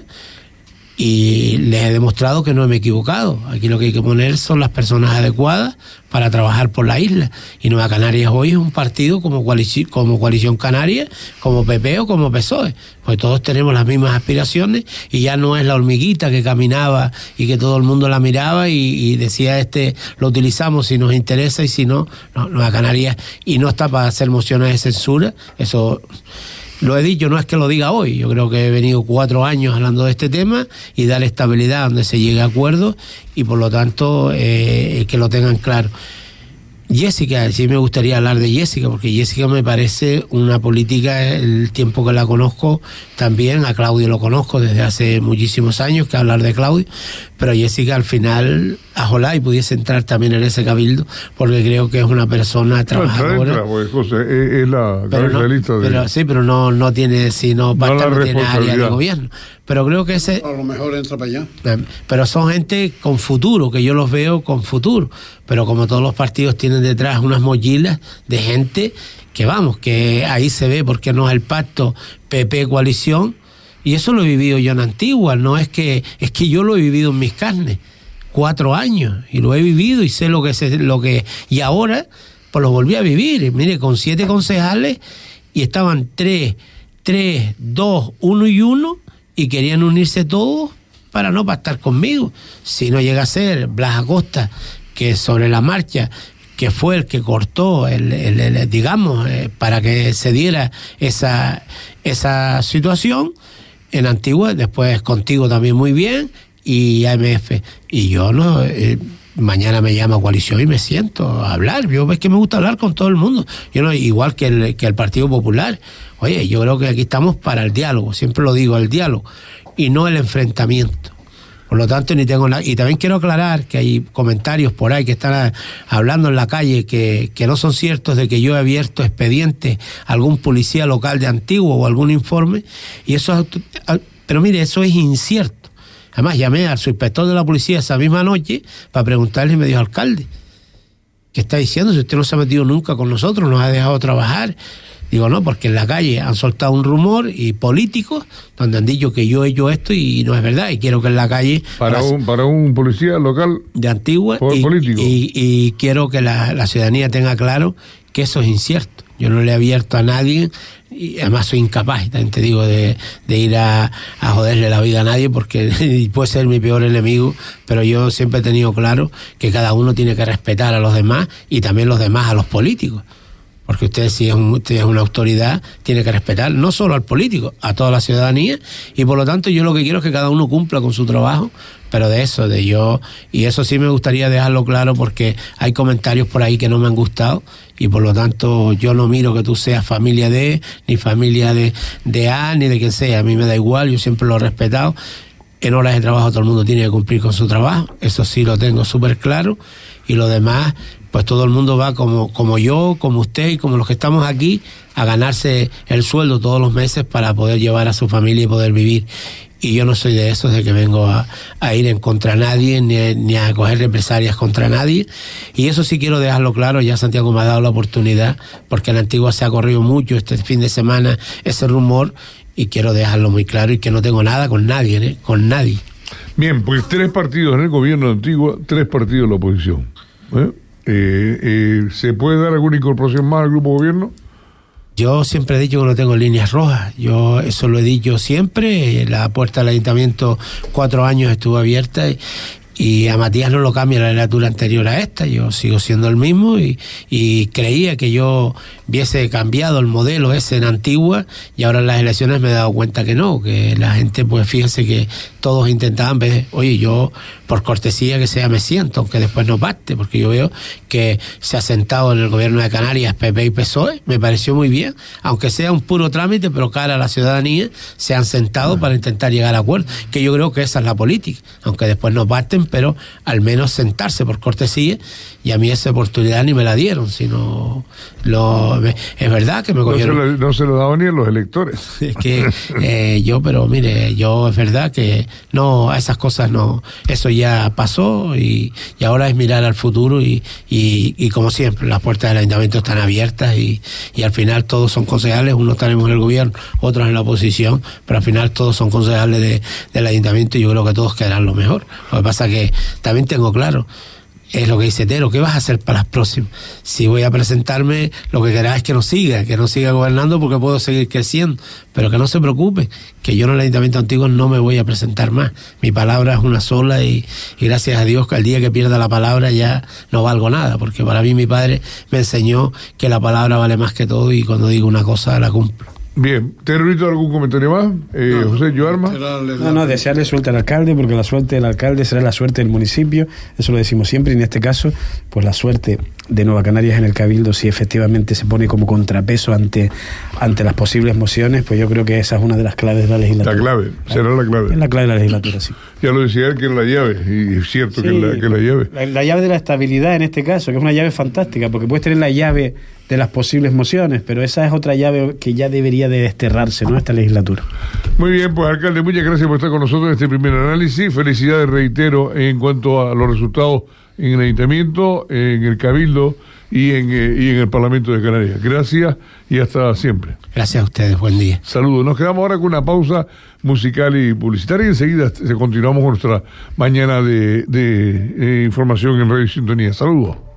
y les he demostrado que no me he equivocado. Aquí lo que hay que poner son las personas adecuadas para trabajar por la isla, y Nueva Canarias hoy es un partido como Coalición Canaria, como PP o como PSOE, pues todos tenemos las mismas aspiraciones, y ya no es la hormiguita que caminaba y que todo el mundo la miraba y decía lo utilizamos si nos interesa, y si no, Nueva Canarias, y no está para hacer mociones de censura. Eso lo he dicho, no es que lo diga hoy. Yo creo que he venido 4 años hablando de este tema y dar estabilidad donde se llegue a acuerdos, y por lo tanto que lo tengan claro. Jessica, sí me gustaría hablar de Jessica, porque Jessica me parece una política, el tiempo que la conozco, también a Claudio lo conozco desde hace muchísimos años, que hablar de Claudio, pero Jessica al final, ojalá y pudiese entrar también en ese Cabildo, porque creo que es una persona trabajadora. Pues, José, es la lista de... pero no tiene, sino no tiene área de gobierno. Pero creo que a lo mejor entra para allá. Pero son gente con futuro, que yo los veo con futuro. Pero como todos los partidos tienen detrás unas mochilas de gente que ahí se ve porque no es el pacto PP-coalición. Y eso lo he vivido yo en Antigua. No es que yo lo he vivido en mis carnes. 4 años. Y lo he vivido y sé y ahora pues lo volví a vivir. Mire, con 7 concejales, y estaban 3, 2, 1 y 1, y querían unirse todos para no pactar conmigo. Si no llega a ser Blas Acosta, que sobre la marcha, que fue el que cortó digamos, para que se diera esa situación en Antigua, después contigo también muy bien, y AMF. Y yo no... mañana me llama Coalición y me siento a hablar. Yo es que me gusta hablar con todo el mundo. Yo no, igual que el Partido Popular. Oye, yo creo que aquí estamos para el diálogo, siempre lo digo, el diálogo, y no el enfrentamiento. Por lo tanto, ni tengo nada. Y también quiero aclarar que hay comentarios por ahí que están hablando en la calle que no son ciertos, de que yo he abierto expediente a algún policía local de Antigua o algún informe. Y eso, pero mire, eso es incierto. Además, llamé al subinspector de la policía esa misma noche para preguntarle y me dijo: alcalde, ¿qué está diciendo? Si usted no se ha metido nunca con nosotros, nos ha dejado trabajar. Digo, no, porque en la calle han soltado un rumor y políticos donde han dicho que yo he hecho esto y no es verdad. Y quiero que en la calle... Para un policía local de Antigua político. Y quiero que la ciudadanía tenga claro que eso es incierto. Yo no le he abierto a nadie, y además soy incapaz, también te digo, de ir a joderle la vida a nadie, porque puede ser mi peor enemigo, pero yo siempre he tenido claro que cada uno tiene que respetar a los demás y también los demás a los políticos. Porque usted, si es una autoridad, tiene que respetar no solo al político, a toda la ciudadanía, y por lo tanto yo lo que quiero es que cada uno cumpla con su trabajo, pero y eso sí me gustaría dejarlo claro, porque hay comentarios por ahí que no me han gustado, y por lo tanto yo no miro que tú seas familia de, ni familia de A, ni de quien sea, a mí me da igual, yo siempre lo he respetado. En horas de trabajo todo el mundo tiene que cumplir con su trabajo, eso sí lo tengo súper claro, y lo demás, pues todo el mundo va como yo, como usted y como los que estamos aquí, a ganarse el sueldo todos los meses para poder llevar a su familia y poder vivir. Y yo no soy de esos de que vengo a ir en contra de nadie, ni a coger represalias contra nadie. Y eso sí quiero dejarlo claro, ya Santiago me ha dado la oportunidad, porque en la Antigua se ha corrido mucho este fin de semana ese rumor, y quiero dejarlo muy claro, y que no tengo nada con nadie, con nadie. Bien, pues 3 partidos en el gobierno de Antigua, 3 partidos en la oposición. ¿Se puede dar alguna incorporación más al grupo gobierno? Yo siempre he dicho que no tengo líneas rojas. Yo eso lo he dicho siempre. La puerta del ayuntamiento 4 años estuvo abierta y a Matías no lo cambia la legislatura anterior a esta. Yo sigo siendo el mismo y creía que yo hubiese cambiado el modelo ese en Antigua, y ahora en las elecciones me he dado cuenta que no, que la gente, pues fíjese que todos intentaban ver, oye, yo por cortesía que sea me siento, aunque después no pacte, porque yo veo que se ha sentado en el gobierno de Canarias PP y PSOE, me pareció muy bien, aunque sea un puro trámite, pero cara a la ciudadanía, se han sentado para intentar llegar a acuerdos, que yo creo que esa es la política, aunque después no pacten, pero al menos sentarse por cortesía, y a mí esa oportunidad ni me la dieron, sino es verdad que me cogieron. No se lo daban ni a los electores. Es que pero mire, es verdad que no, a esas cosas no, eso ya pasó, y ahora es mirar al futuro, y como siempre, las puertas del ayuntamiento están abiertas, y al final todos son concejales, unos estaremos en el gobierno, otros en la oposición, pero al final todos son concejales del ayuntamiento, y yo creo que todos quedarán lo mejor. Lo que pasa que también tengo claro, es lo que dice Tero, ¿qué vas a hacer para las próximas? Si voy a presentarme, lo que querás es que no siga gobernando, porque puedo seguir creciendo, pero que no se preocupe, que yo en el Ayuntamiento Antiguo no me voy a presentar más. Mi palabra es una sola, y gracias a Dios que el día que pierda la palabra ya no valgo nada, porque para mí mi padre me enseñó que la palabra vale más que todo, y cuando digo una cosa la cumplo. Bien, ¿Terrorito algún comentario más? José Joarma. No, desearle suerte al alcalde, porque la suerte del alcalde será la suerte del municipio, eso lo decimos siempre, y en este caso, pues la suerte de Nueva Canarias en el Cabildo, si efectivamente se pone como contrapeso ante las posibles mociones, pues yo creo que esa es una de las claves de la legislatura. La clave, será la clave. Es la clave de la legislatura, sí. Ya lo decía él, que es la llave, y es cierto, sí, que es la llave. La llave de la estabilidad en este caso, que es una llave fantástica, porque puedes tener la llave de las posibles mociones, pero esa es otra llave que ya debería de desterrarse, ¿no?, esta legislatura. Muy bien, pues alcalde, muchas gracias por estar con nosotros en este primer análisis. Felicidades, reitero, en cuanto a los resultados en el Ayuntamiento, en el Cabildo y en el Parlamento de Canarias. Gracias y hasta siempre. Gracias a ustedes, buen día. Saludos. Nos quedamos ahora con una pausa musical y publicitaria, y enseguida continuamos con nuestra mañana de información en Radio Sintonía. Saludos.